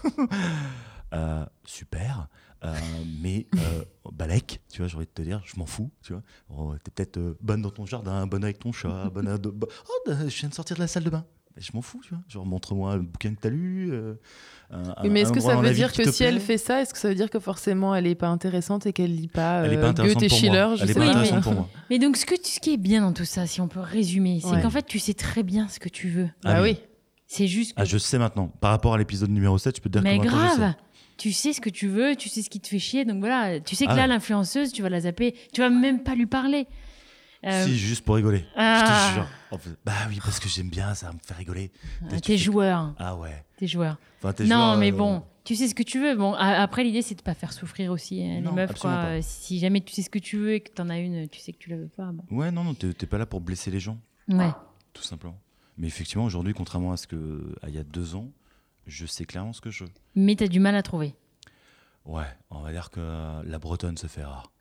Euh, super. Euh, mais euh, balèque, tu vois, j'ai envie de te dire, je m'en fous, tu vois. Oh, t'es peut-être euh, bonne dans ton jardin, bonne avec ton chat, bonne à de... bo- Oh, je viens de sortir de la salle de bain. Mais je m'en fous, tu vois. Genre, montre-moi le bouquin que t'as lu. Euh, un, Oui, mais est-ce un que endroit ça dans la veut ville dire qui que te si elle plaît. fait ça, est-ce que ça veut dire que forcément elle est pas intéressante et qu'elle lit pas, Elle est euh, pas intéressante Goethe et pour Schiller, moi. je Elle est sais pas Oui, pas. intéressante mais- pour moi. Mais donc, ce, que tu- ce qui est bien dans tout ça, si on peut résumer, c'est Ouais. qu'en fait, tu sais très bien ce que tu veux. Bah Ah oui. C'est juste que. Ah, je sais maintenant. Par rapport à l'épisode numéro sept, je peux te dire Mais que maintenant, je sais. grave, tu sais ce que tu veux, tu sais ce qui te fait chier, donc voilà, tu sais que Ah là, ouais. l'influenceuse, tu vas la zapper, tu vas même pas lui parler. Euh, Si, juste pour rigoler. Ah. Je te jure. En fait, bah oui, parce que j'aime bien, ça me fait rigoler. euh, Tu T'es fais- joueur, Ah ouais. t'es joueur. Enfin, t'es Non, joueur, mais euh, bon, tu sais ce que tu veux. Bon, a- après, l'idée, c'est de pas faire souffrir aussi hein, les Non, meufs, quoi. absolument pas. Euh, Si jamais tu sais ce que tu veux et que t'en as une, tu sais que tu la veux pas. Bon. Ouais, non, non, t'es t'es pas là pour blesser les gens, Ouais. tout simplement. Mais effectivement, aujourd'hui, contrairement à ce que à il y a deux ans, je sais clairement ce que je veux. Mais t'as du mal à trouver. Ouais, on va dire que euh, la bretonne se fait rare.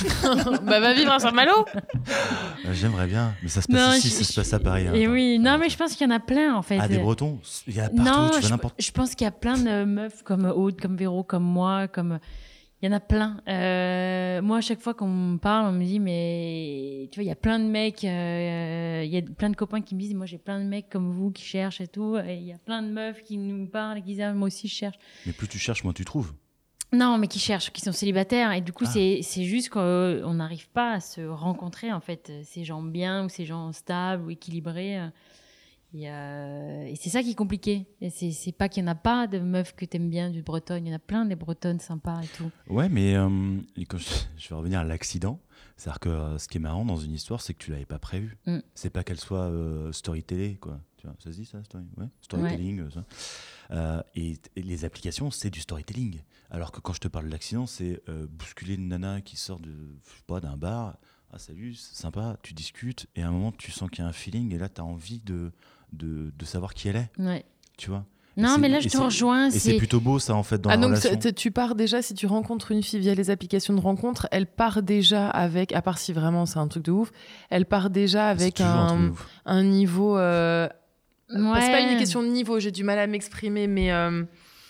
Bah va vivre à Saint-Malo. Euh, J'aimerais bien, mais ça se passe Non, ici, je- ça se passe à Paris. hein, Et attends. oui, non, Attends. mais je pense qu'il y en a plein, en fait. Ah, des Bretons, il y en a partout, Non, tu je, vas n'importe. je pense qu'il y a plein de meufs comme Aude, comme Véro, comme moi, comme il y en a plein. Euh, moi, à chaque fois qu'on me parle, on me dit mais tu vois, il y a plein de mecs, euh, il y a plein de copains qui me disent moi j'ai plein de mecs comme vous qui cherchent et tout, et il y a plein de meufs qui nous parlent et qui disent ah, moi aussi je cherche. Mais plus tu cherches, moins tu trouves. Non, mais qui cherchent, qui sont célibataires. Et du coup, Ah. c'est, c'est juste qu'on n'arrive pas à se rencontrer, en fait. Ces gens bien ou ces gens stables ou équilibrés. euh, Et, euh, et c'est ça qui est compliqué. Et c'est, c'est pas qu'il n'y en a pas de meufs que t'aimes bien du Bretonne. Il y en a plein des Bretonnes sympas et tout. Ouais, mais euh, et quand je, je vais revenir à l'accident. C'est-à-dire que euh, ce qui est marrant dans une histoire, c'est que tu l'avais pas prévu. Mm. C'est pas qu'elle soit euh, storytellée, quoi. Tu vois, ça se dit ça, story ouais, storytelling. euh, ça. Euh, et, et les applications, c'est du storytelling. Alors que quand je te parle de l'accident, c'est euh, bousculer une nana qui sort de, je sais pas, d'un bar. Ah salut, c'est sympa, tu discutes et à un moment tu sens qu'il y a un feeling et là tu as envie de, de, de savoir qui elle est, Ouais. tu vois. Et Non, c'est- mais là, et je te c'est- rejoins. Et c'est plutôt beau ça en fait dans Ah la donc relation. c'est- tu pars déjà, si tu rencontres une fille via les applications de rencontre, elle part déjà avec, à part si vraiment c'est un truc de ouf, elle part déjà C'est avec toujours un truc de un, ouf. un niveau... euh, Ouais. C'est pas une question de niveau, j'ai du mal à m'exprimer, mais... euh,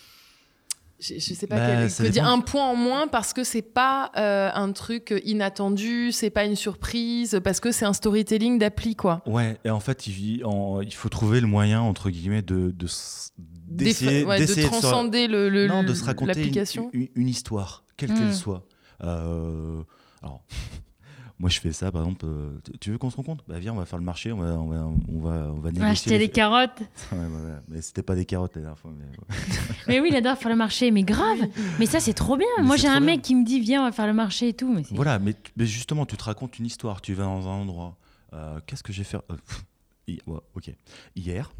je, je sais pas Bah, quel, ça je peux dire dépend. un point en moins parce que c'est pas euh, un truc inattendu, c'est pas une surprise, parce que c'est un storytelling d'appli, quoi. Ouais, et en fait, il, en- il faut trouver le moyen, entre guillemets, de, de, s- d'essayer, Des- ouais, d'essayer de de se- transcender le, le- non, de se raconter l'application. une, une- une histoire, quelle Mm. qu'elle soit. Euh, alors, moi, je fais ça, par exemple. euh, tu- tu veux qu'on se rencontre ? Bah viens, on va faire le marché, on va, on va, on va, on va négocier. Acheter les- des carottes. Ouais, ouais, ouais, mais c'était pas des carottes la dernière fois. Mais, ouais. Mais oui, il adore faire le marché. Mais grave. Mais ça, c'est trop bien. Mais Moi, c'est j'ai trop un bien. mec qui me dit viens, on va faire le marché et tout. Mais c'est... Voilà, mais, mais justement, tu te racontes une histoire. Tu vas dans un endroit. Euh, qu'est-ce que j'ai fait euh, pff, hi- ouais, ok. Hier,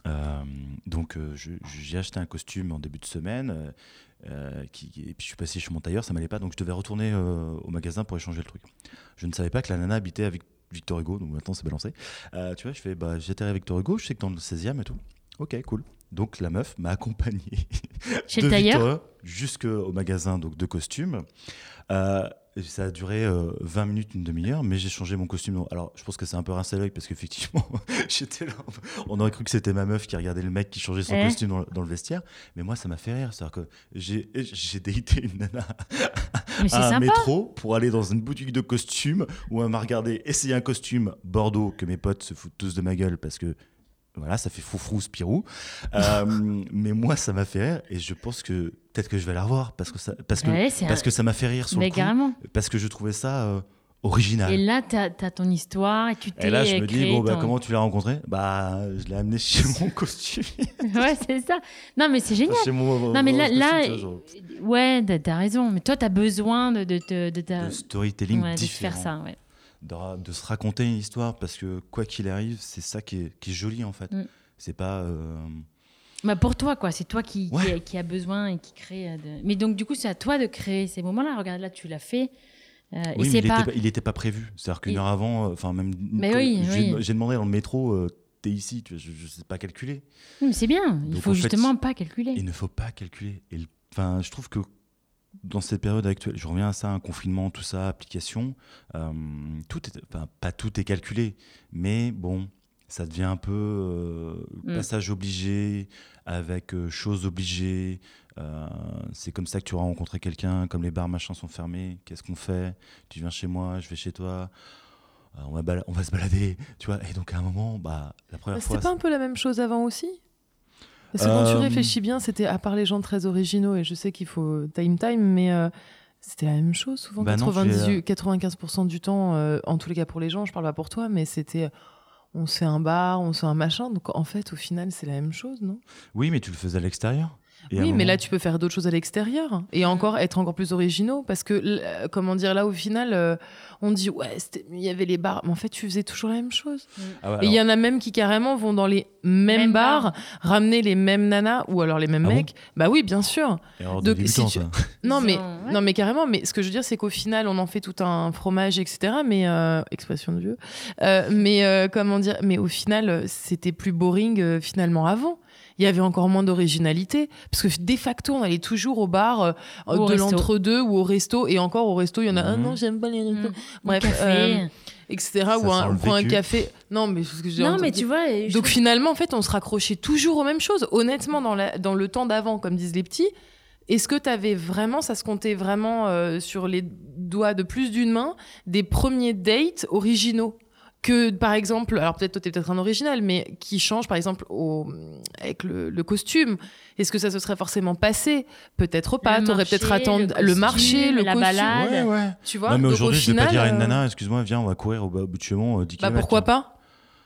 Euh, donc euh, je- j'ai acheté un costume en début de semaine. Euh, euh, qui, et puis je suis passé chez mon tailleur, ça m'allait pas, donc je devais retourner euh, au magasin pour échanger le truc. Je ne savais pas que la nana habitait avec Victor Hugo, donc maintenant c'est balancé. Euh, tu vois, je fais, bah, j'atterris à Victor Hugo, je sais que dans le seizième et tout. Ok, cool. Donc la meuf m'a accompagné Chez de le tailleur Victor jusqu'au magasin donc, de costumes. Euh, ça a duré euh, vingt minutes, une demi-heure, mais j'ai changé mon costume. Alors, je pense que c'est un peu rincé à l'œil parce qu'effectivement, j'étais là. On aurait cru que c'était ma meuf qui regardait le mec qui changeait son Eh. costume dans, le- dans le vestiaire. Mais moi, ça m'a fait rire. C'est-à-dire que j'ai, j'ai daté une nana Mais c'est à un sympa. métro pour aller dans une boutique de costumes où elle m'a regardé essayer un costume Bordeaux que mes potes se foutent tous de ma gueule parce que voilà, ça fait foufrou, spirou. Euh, mais moi, ça m'a fait rire et je pense que peut-être que je vais la revoir parce que ça, parce que, Ouais, c'est parce un- que ça m'a fait rire sur Mais le coup. carrément. Parce que je trouvais ça euh, original. Et là, tu as ton histoire et tu t'es Et là, je me dis, créé bon, bah, ton- comment tu l'as rencontré? Bah, je l'ai amené chez mon costume. Ouais, c'est ça. Non, mais c'est génial. Chez mon, Non, mais mon là, costume, là tu vois, genre, ouais, t'as t'as raison. Mais toi, tu as besoin de, de, de, de, ta- de storytelling ouais, de différent. faire ça. Ouais. De, ra- de se raconter une histoire parce que quoi qu'il arrive, c'est ça qui est, qui est joli en fait. Mm. C'est pas. euh, Bah, pour toi, quoi. C'est toi qui, qui, Ouais. a, qui a besoin et qui crée. euh, De... Mais donc, du coup, c'est à toi de créer ces moments-là. Regarde, là, tu l'as fait. Euh, et Oui, mais c'est il pas. était pas- il était pas prévu. C'est-à-dire qu'une Et- heure avant, enfin même. Mais quand- oui, j'ai, oui. j'ai demandé dans le métro, euh, t'es ici, tu vois, je, je sais pas calculer. Oui, mais c'est bien. Il Donc, faut en fait, justement pas calculer. Il ne faut pas calculer. Et le- enfin, je trouve que dans cette période actuelle, je reviens à ça, un confinement, tout ça, application, euh, tout est, enfin, pas tout est calculé, mais bon, ça devient un peu euh, Mm. passage obligé avec euh, choses obligées. Euh, c'est comme ça que tu vas rencontrer quelqu'un, comme les bars machin sont fermés. Qu'est-ce qu'on fait? Tu viens chez moi, je vais chez toi. Euh, on, va bala- on va se balader, tu vois. Et donc à un moment, bah, la première C'était fois. pas un peu la même chose avant aussi? Parce que quand tu Euh, réfléchis bien, c'était à part les gens très originaux, et je sais qu'il faut time time, mais euh, c'était la même chose souvent. Bah non, tu es, quatre-vingt-dix-huit euh, quatre-vingt-quinze pour cent du temps, euh, en tous les cas pour les gens, je parle pas pour toi, mais c'était on se fait un bar, on se fait un machin. Donc en fait, au final, c'est la même chose, non? Oui, mais tu le faisais à l'extérieur. Et à un Oui, mais moment- là, tu peux faire d'autres choses à l'extérieur et encore être encore plus originaux parce que, l- comment dire, là, au final, euh, on dit ouais, c'était- il y avait les bars, mais en fait, tu faisais toujours la même chose. Ah ouais, Et il y alors- en a même qui carrément vont dans les mêmes, Mêmes bars, bars. ramener les mêmes nanas ou alors les mêmes Ah bon mecs. Bah oui, bien sûr. Erreur de Donc, si débutant, tu- ça. Non Ils mais, ont- ouais. non mais carrément. Mais ce que je veux dire, c'est qu'au final, on en fait tout un fromage, et cetera. Mais euh, expression de vieux. Euh, mais euh, comment dire, mais au final, euh, c'était plus boring euh, finalement avant. Il y avait encore moins d'originalité parce que de facto, on allait toujours au bar euh, Ou au de resto. l'entre-deux ou au resto. Et encore au resto, il y en a ah Mhm. non, j'aime pas les restos, Mm. bref, Au café. euh, et cetera. Ça Ou un, sent on le prend un vécu. café. Non, mais ce que j'ai Non, entendu- mais tu vois. je donc trouve- finalement, en fait, on se raccrochait toujours aux mêmes choses. Honnêtement, dans, la, dans le temps d'avant, comme disent les petits, est-ce que tu avais vraiment, ça se comptait vraiment euh, sur les doigts de plus d'une main, des premiers dates originaux? Que par exemple, alors peut-être toi t'es peut-être un original, mais qui change par exemple au, avec le, le costume. Est-ce que ça se serait forcément passé? Peut-être pas. Le T'aurais marché, peut-être attendu le le marché, costume, le la costume. balade. Ouais, ouais. Tu vois? Non, mais Donc, aujourd'hui, au je vais pas final, dire à une euh, nana, excuse-moi, viens, on va courir au, au bout de chez moi, euh, dix Bah kilomètres. pourquoi pas?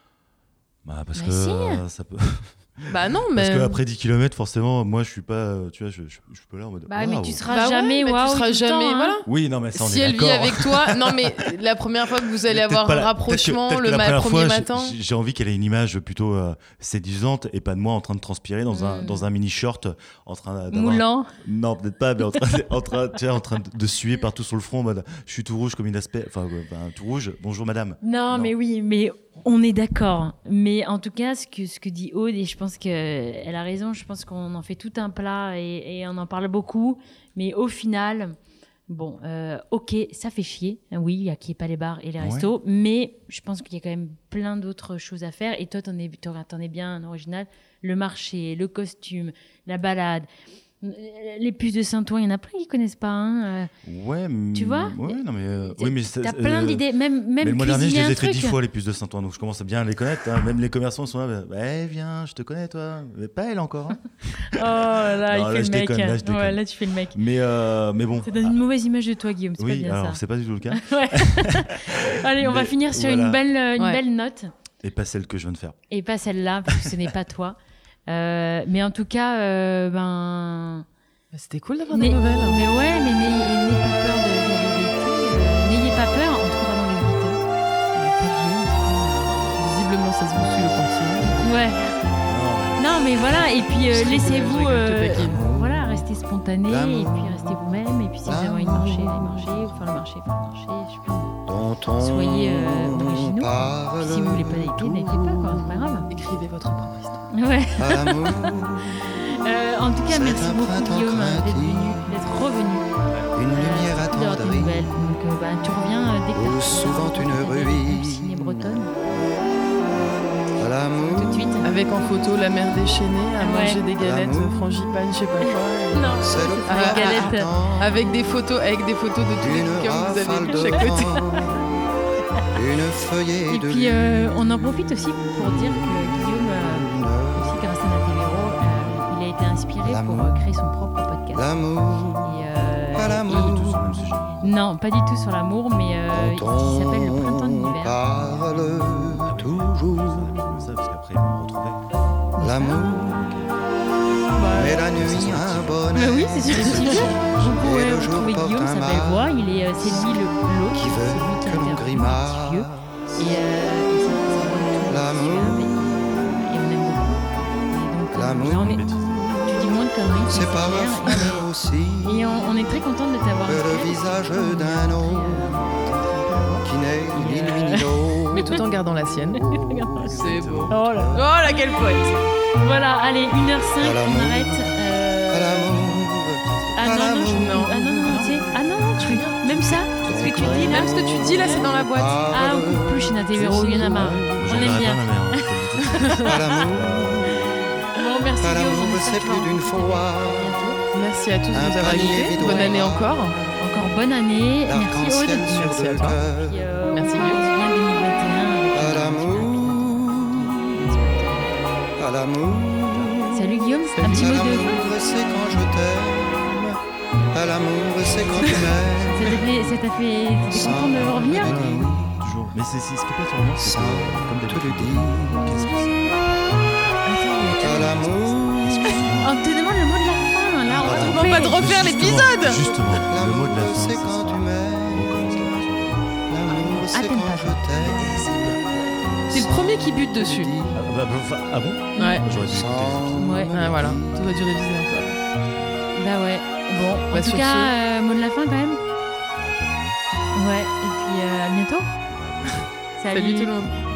Bah, parce Bah, que si. euh, ça peut. Bah non, Parce mais. qu'après dix kilomètres, forcément, moi, je suis pas. euh, Tu vois, je, je, je suis pas là en mode. Bah, mais waouh. tu seras Bah ouais, jamais mais waouh. tu seras tout le jamais. temps, hein. Voilà. Oui, non, mais ça, on Si est elle vit d'accord. avec toi, non mais la première fois que vous allez Mais peut-être avoir pas un la- rapprochement peut-être que- peut-être le que la ma- première premier fois, j'ai- matin. j'ai- J'ai envie qu'elle ait une image plutôt euh, séduisante et pas de moi en train de transpirer dans un Mm. dans un mini short en train d'avoir. Moulant. Non, peut-être pas, mais en train, en train, tu sais, en train de, de suer partout sur le front, en mode, je suis tout rouge comme une aspect, enfin, euh, ben, tout rouge. Bonjour madame. Non, Non. mais oui, mais on est d'accord. Mais en tout cas, ce que, ce que dit Aude, et je pense qu'elle a raison, je pense qu'on en fait tout un plat et, et on en parle beaucoup. Mais au final, bon, euh, ok, ça fait chier. Oui, il y a qui est pas les bars et les Ouais. restos. Mais je pense qu'il y a quand même plein d'autres choses à faire. Et toi, t'en es, t'en t'en es bien un original. Le marché, le costume, la balade. Les puces de Saint-Ouen, il y en a plein qui connaissent pas. Hein. Ouais, mm, Tu vois ouais, non, mais, euh, oui, mais ça- T'as plein euh, d'idées, même, même Mais le mois dernier, je cuisiner les ai un fait truc. dix fois les puces de Saint-Ouen, donc je commence à bien les connaître. hein. Même les commerçants sont là, bah, ouais, viens, je te connais toi, mais pas elle encore. hein. Oh là, Non, il là, fait je le mec. déconne, là, je déconne. Ouais, là, tu fais le mec. mais, euh, mais bon. Ça donne une mauvaise image de toi, Guillaume. C'est Oui, pas bien alors ça. c'est pas du tout le cas, Ouais. Allez, on va Mais finir sur voilà. une, belle, euh, une Ouais. belle note. et pas celle que je viens de faire. Et pas celle-là, parce que ce n'est pas toi. Euh, mais en tout cas, euh, ben. Bah, c'était cool d'avoir n'ay- des nouvelles. Mais ouais, mais n'ayez n'ayez pas peur de, de la vérité. euh, n'ayez pas peur, en tout cas dans les auditeurs. Euh, pas Guillaume, c'est Visiblement, ça se bouscule au continent. pas- Ouais. Non, mais non, mais voilà. Et puis, euh, laissez-vous. Je euh, te taquine. voilà, restez spontané. Et puis, restez vous-même. Et puis, si vous avez envie de marcher, allez marcher. Ou faire le marché, faire le marché. Je sais pas. Soyez euh, originaux. Quoi. Si vous voulez pas dater, datez pas, quoi. C'est pas grave. Écrivez votre propre histoire. Ouais. euh, en tout cas, merci beaucoup, Guillaume, d'être venu, d'être revenu. Une lumière euh, d'avoir tes attendrie, nouvelles. Donc, euh, bah, tu reviens euh, dès que où t'as souvent une ruine. ruine, bretonne. à l'amour, Tout de suite. Avec en photo la mère déchaînée à Ouais. manger des galettes L'amour. euh, frangipane, je sais pas quoi. Non, c'est le Ah, poids ah, galettes. attend Avec des photos, avec des photos de tous les d'une bouquins que vous rafale avez de de chaque côté. vent, une feuillée Et de puis, euh, lune, on en profite aussi pour dire que Guillaume, euh, aussi grâce à Natévéro, euh, il a été inspiré pour L'amour. euh, créer son propre podcast. l'amour, Et, euh, pas et- l'amour, Tout sur le même sujet. Non, pas du tout sur l'amour, mais euh, dont il s'appelle Le Printemps de on l'hiver. parle toujours, Ça, parce qu'après, ils vont me retrouver. l'amour, mais la nuit un bonheur Mais oui, c'est sur Steve. Vous pouvez Et le jour retrouver porte Guillaume, un sa belle mal voix. Il est, euh, c'est lui le l'autre, qui celui veut qui que l'on interviewe grimace. les petits vieux. Et, euh, et c'est sa voix est L'amour. superbe et, et on aime beaucoup. Et donc, euh, L'amour. là, on est- Bêtise. tu dis moins de conneries, c'est par clair. un fleur aussi Et on, on est très content de t'avoir que le inspiré. visage On a d'un appris, autre euh, qui n'est ni Et, lui euh, ni l'autre. Mais tout en gardant la sienne. C'est beau. Oh là. Oh là, quel poète. Voilà, allez, une heure cinq, À l'amour. on arrête. euh, À l'amour, Ah à non, non, je- l'amour, ah non, non, non, tu sais. Ah non, non, tu même ça, ce que tu dis là. Même ce que tu dis là, c'est dans la boîte. Ah, on coupe plus chez Natévéro, il y en a marre. On aime bien. à l'amour, Bon, merci à Guillaume. l'amour, on c'est espère plus que d'une tu fois. vas bientôt. Merci à tous de Un nous avoir panier écoutés. vide au Bonne année bras. encore. Encore bonne année. Merci Aude. L'arc-en-ciel sur Merci à le toi. cœur, Puis, euh, Merci, on Guillaume. se vient deux mille vingt et un avec à une l'amour, à l'amour. Salut Guillaume, un petit À mot de l'amour, fin. c'est quand je t'aime. À l'amour, c'est quand tu m'aimes. Ça t'a fait, ça t'a fait, t'étais content de revenir? Ah oui, Toujours. Mais c'est c'est- ce qui est pas surprenant, c'est Ça, que, comme te le d'habitude, dis. qu'est-ce que c'est À l'amour, On te demande le mot de la fin, là, on va Ah, On va te refaire l'épisode. Justement, le mot de la l'amour, fin, c'est c'est quand ça. tu On m'aimes. recommence la chanson. L'amour, Ah, c'est t'aimes quand pas, je t'aime. C'est le premier qui bute dessus. Ah, bah, bah, enfin, ah bon Ouais. J'aurais dû écouter les épisodes. Ouais. Ah, voilà. Tu aurais dû réviser un peu. Bah ouais. Bon, en Bah, tout sur cas, ce- euh, mot de la fin quand même. Ouais, et puis euh, à bientôt. Salut tout le monde.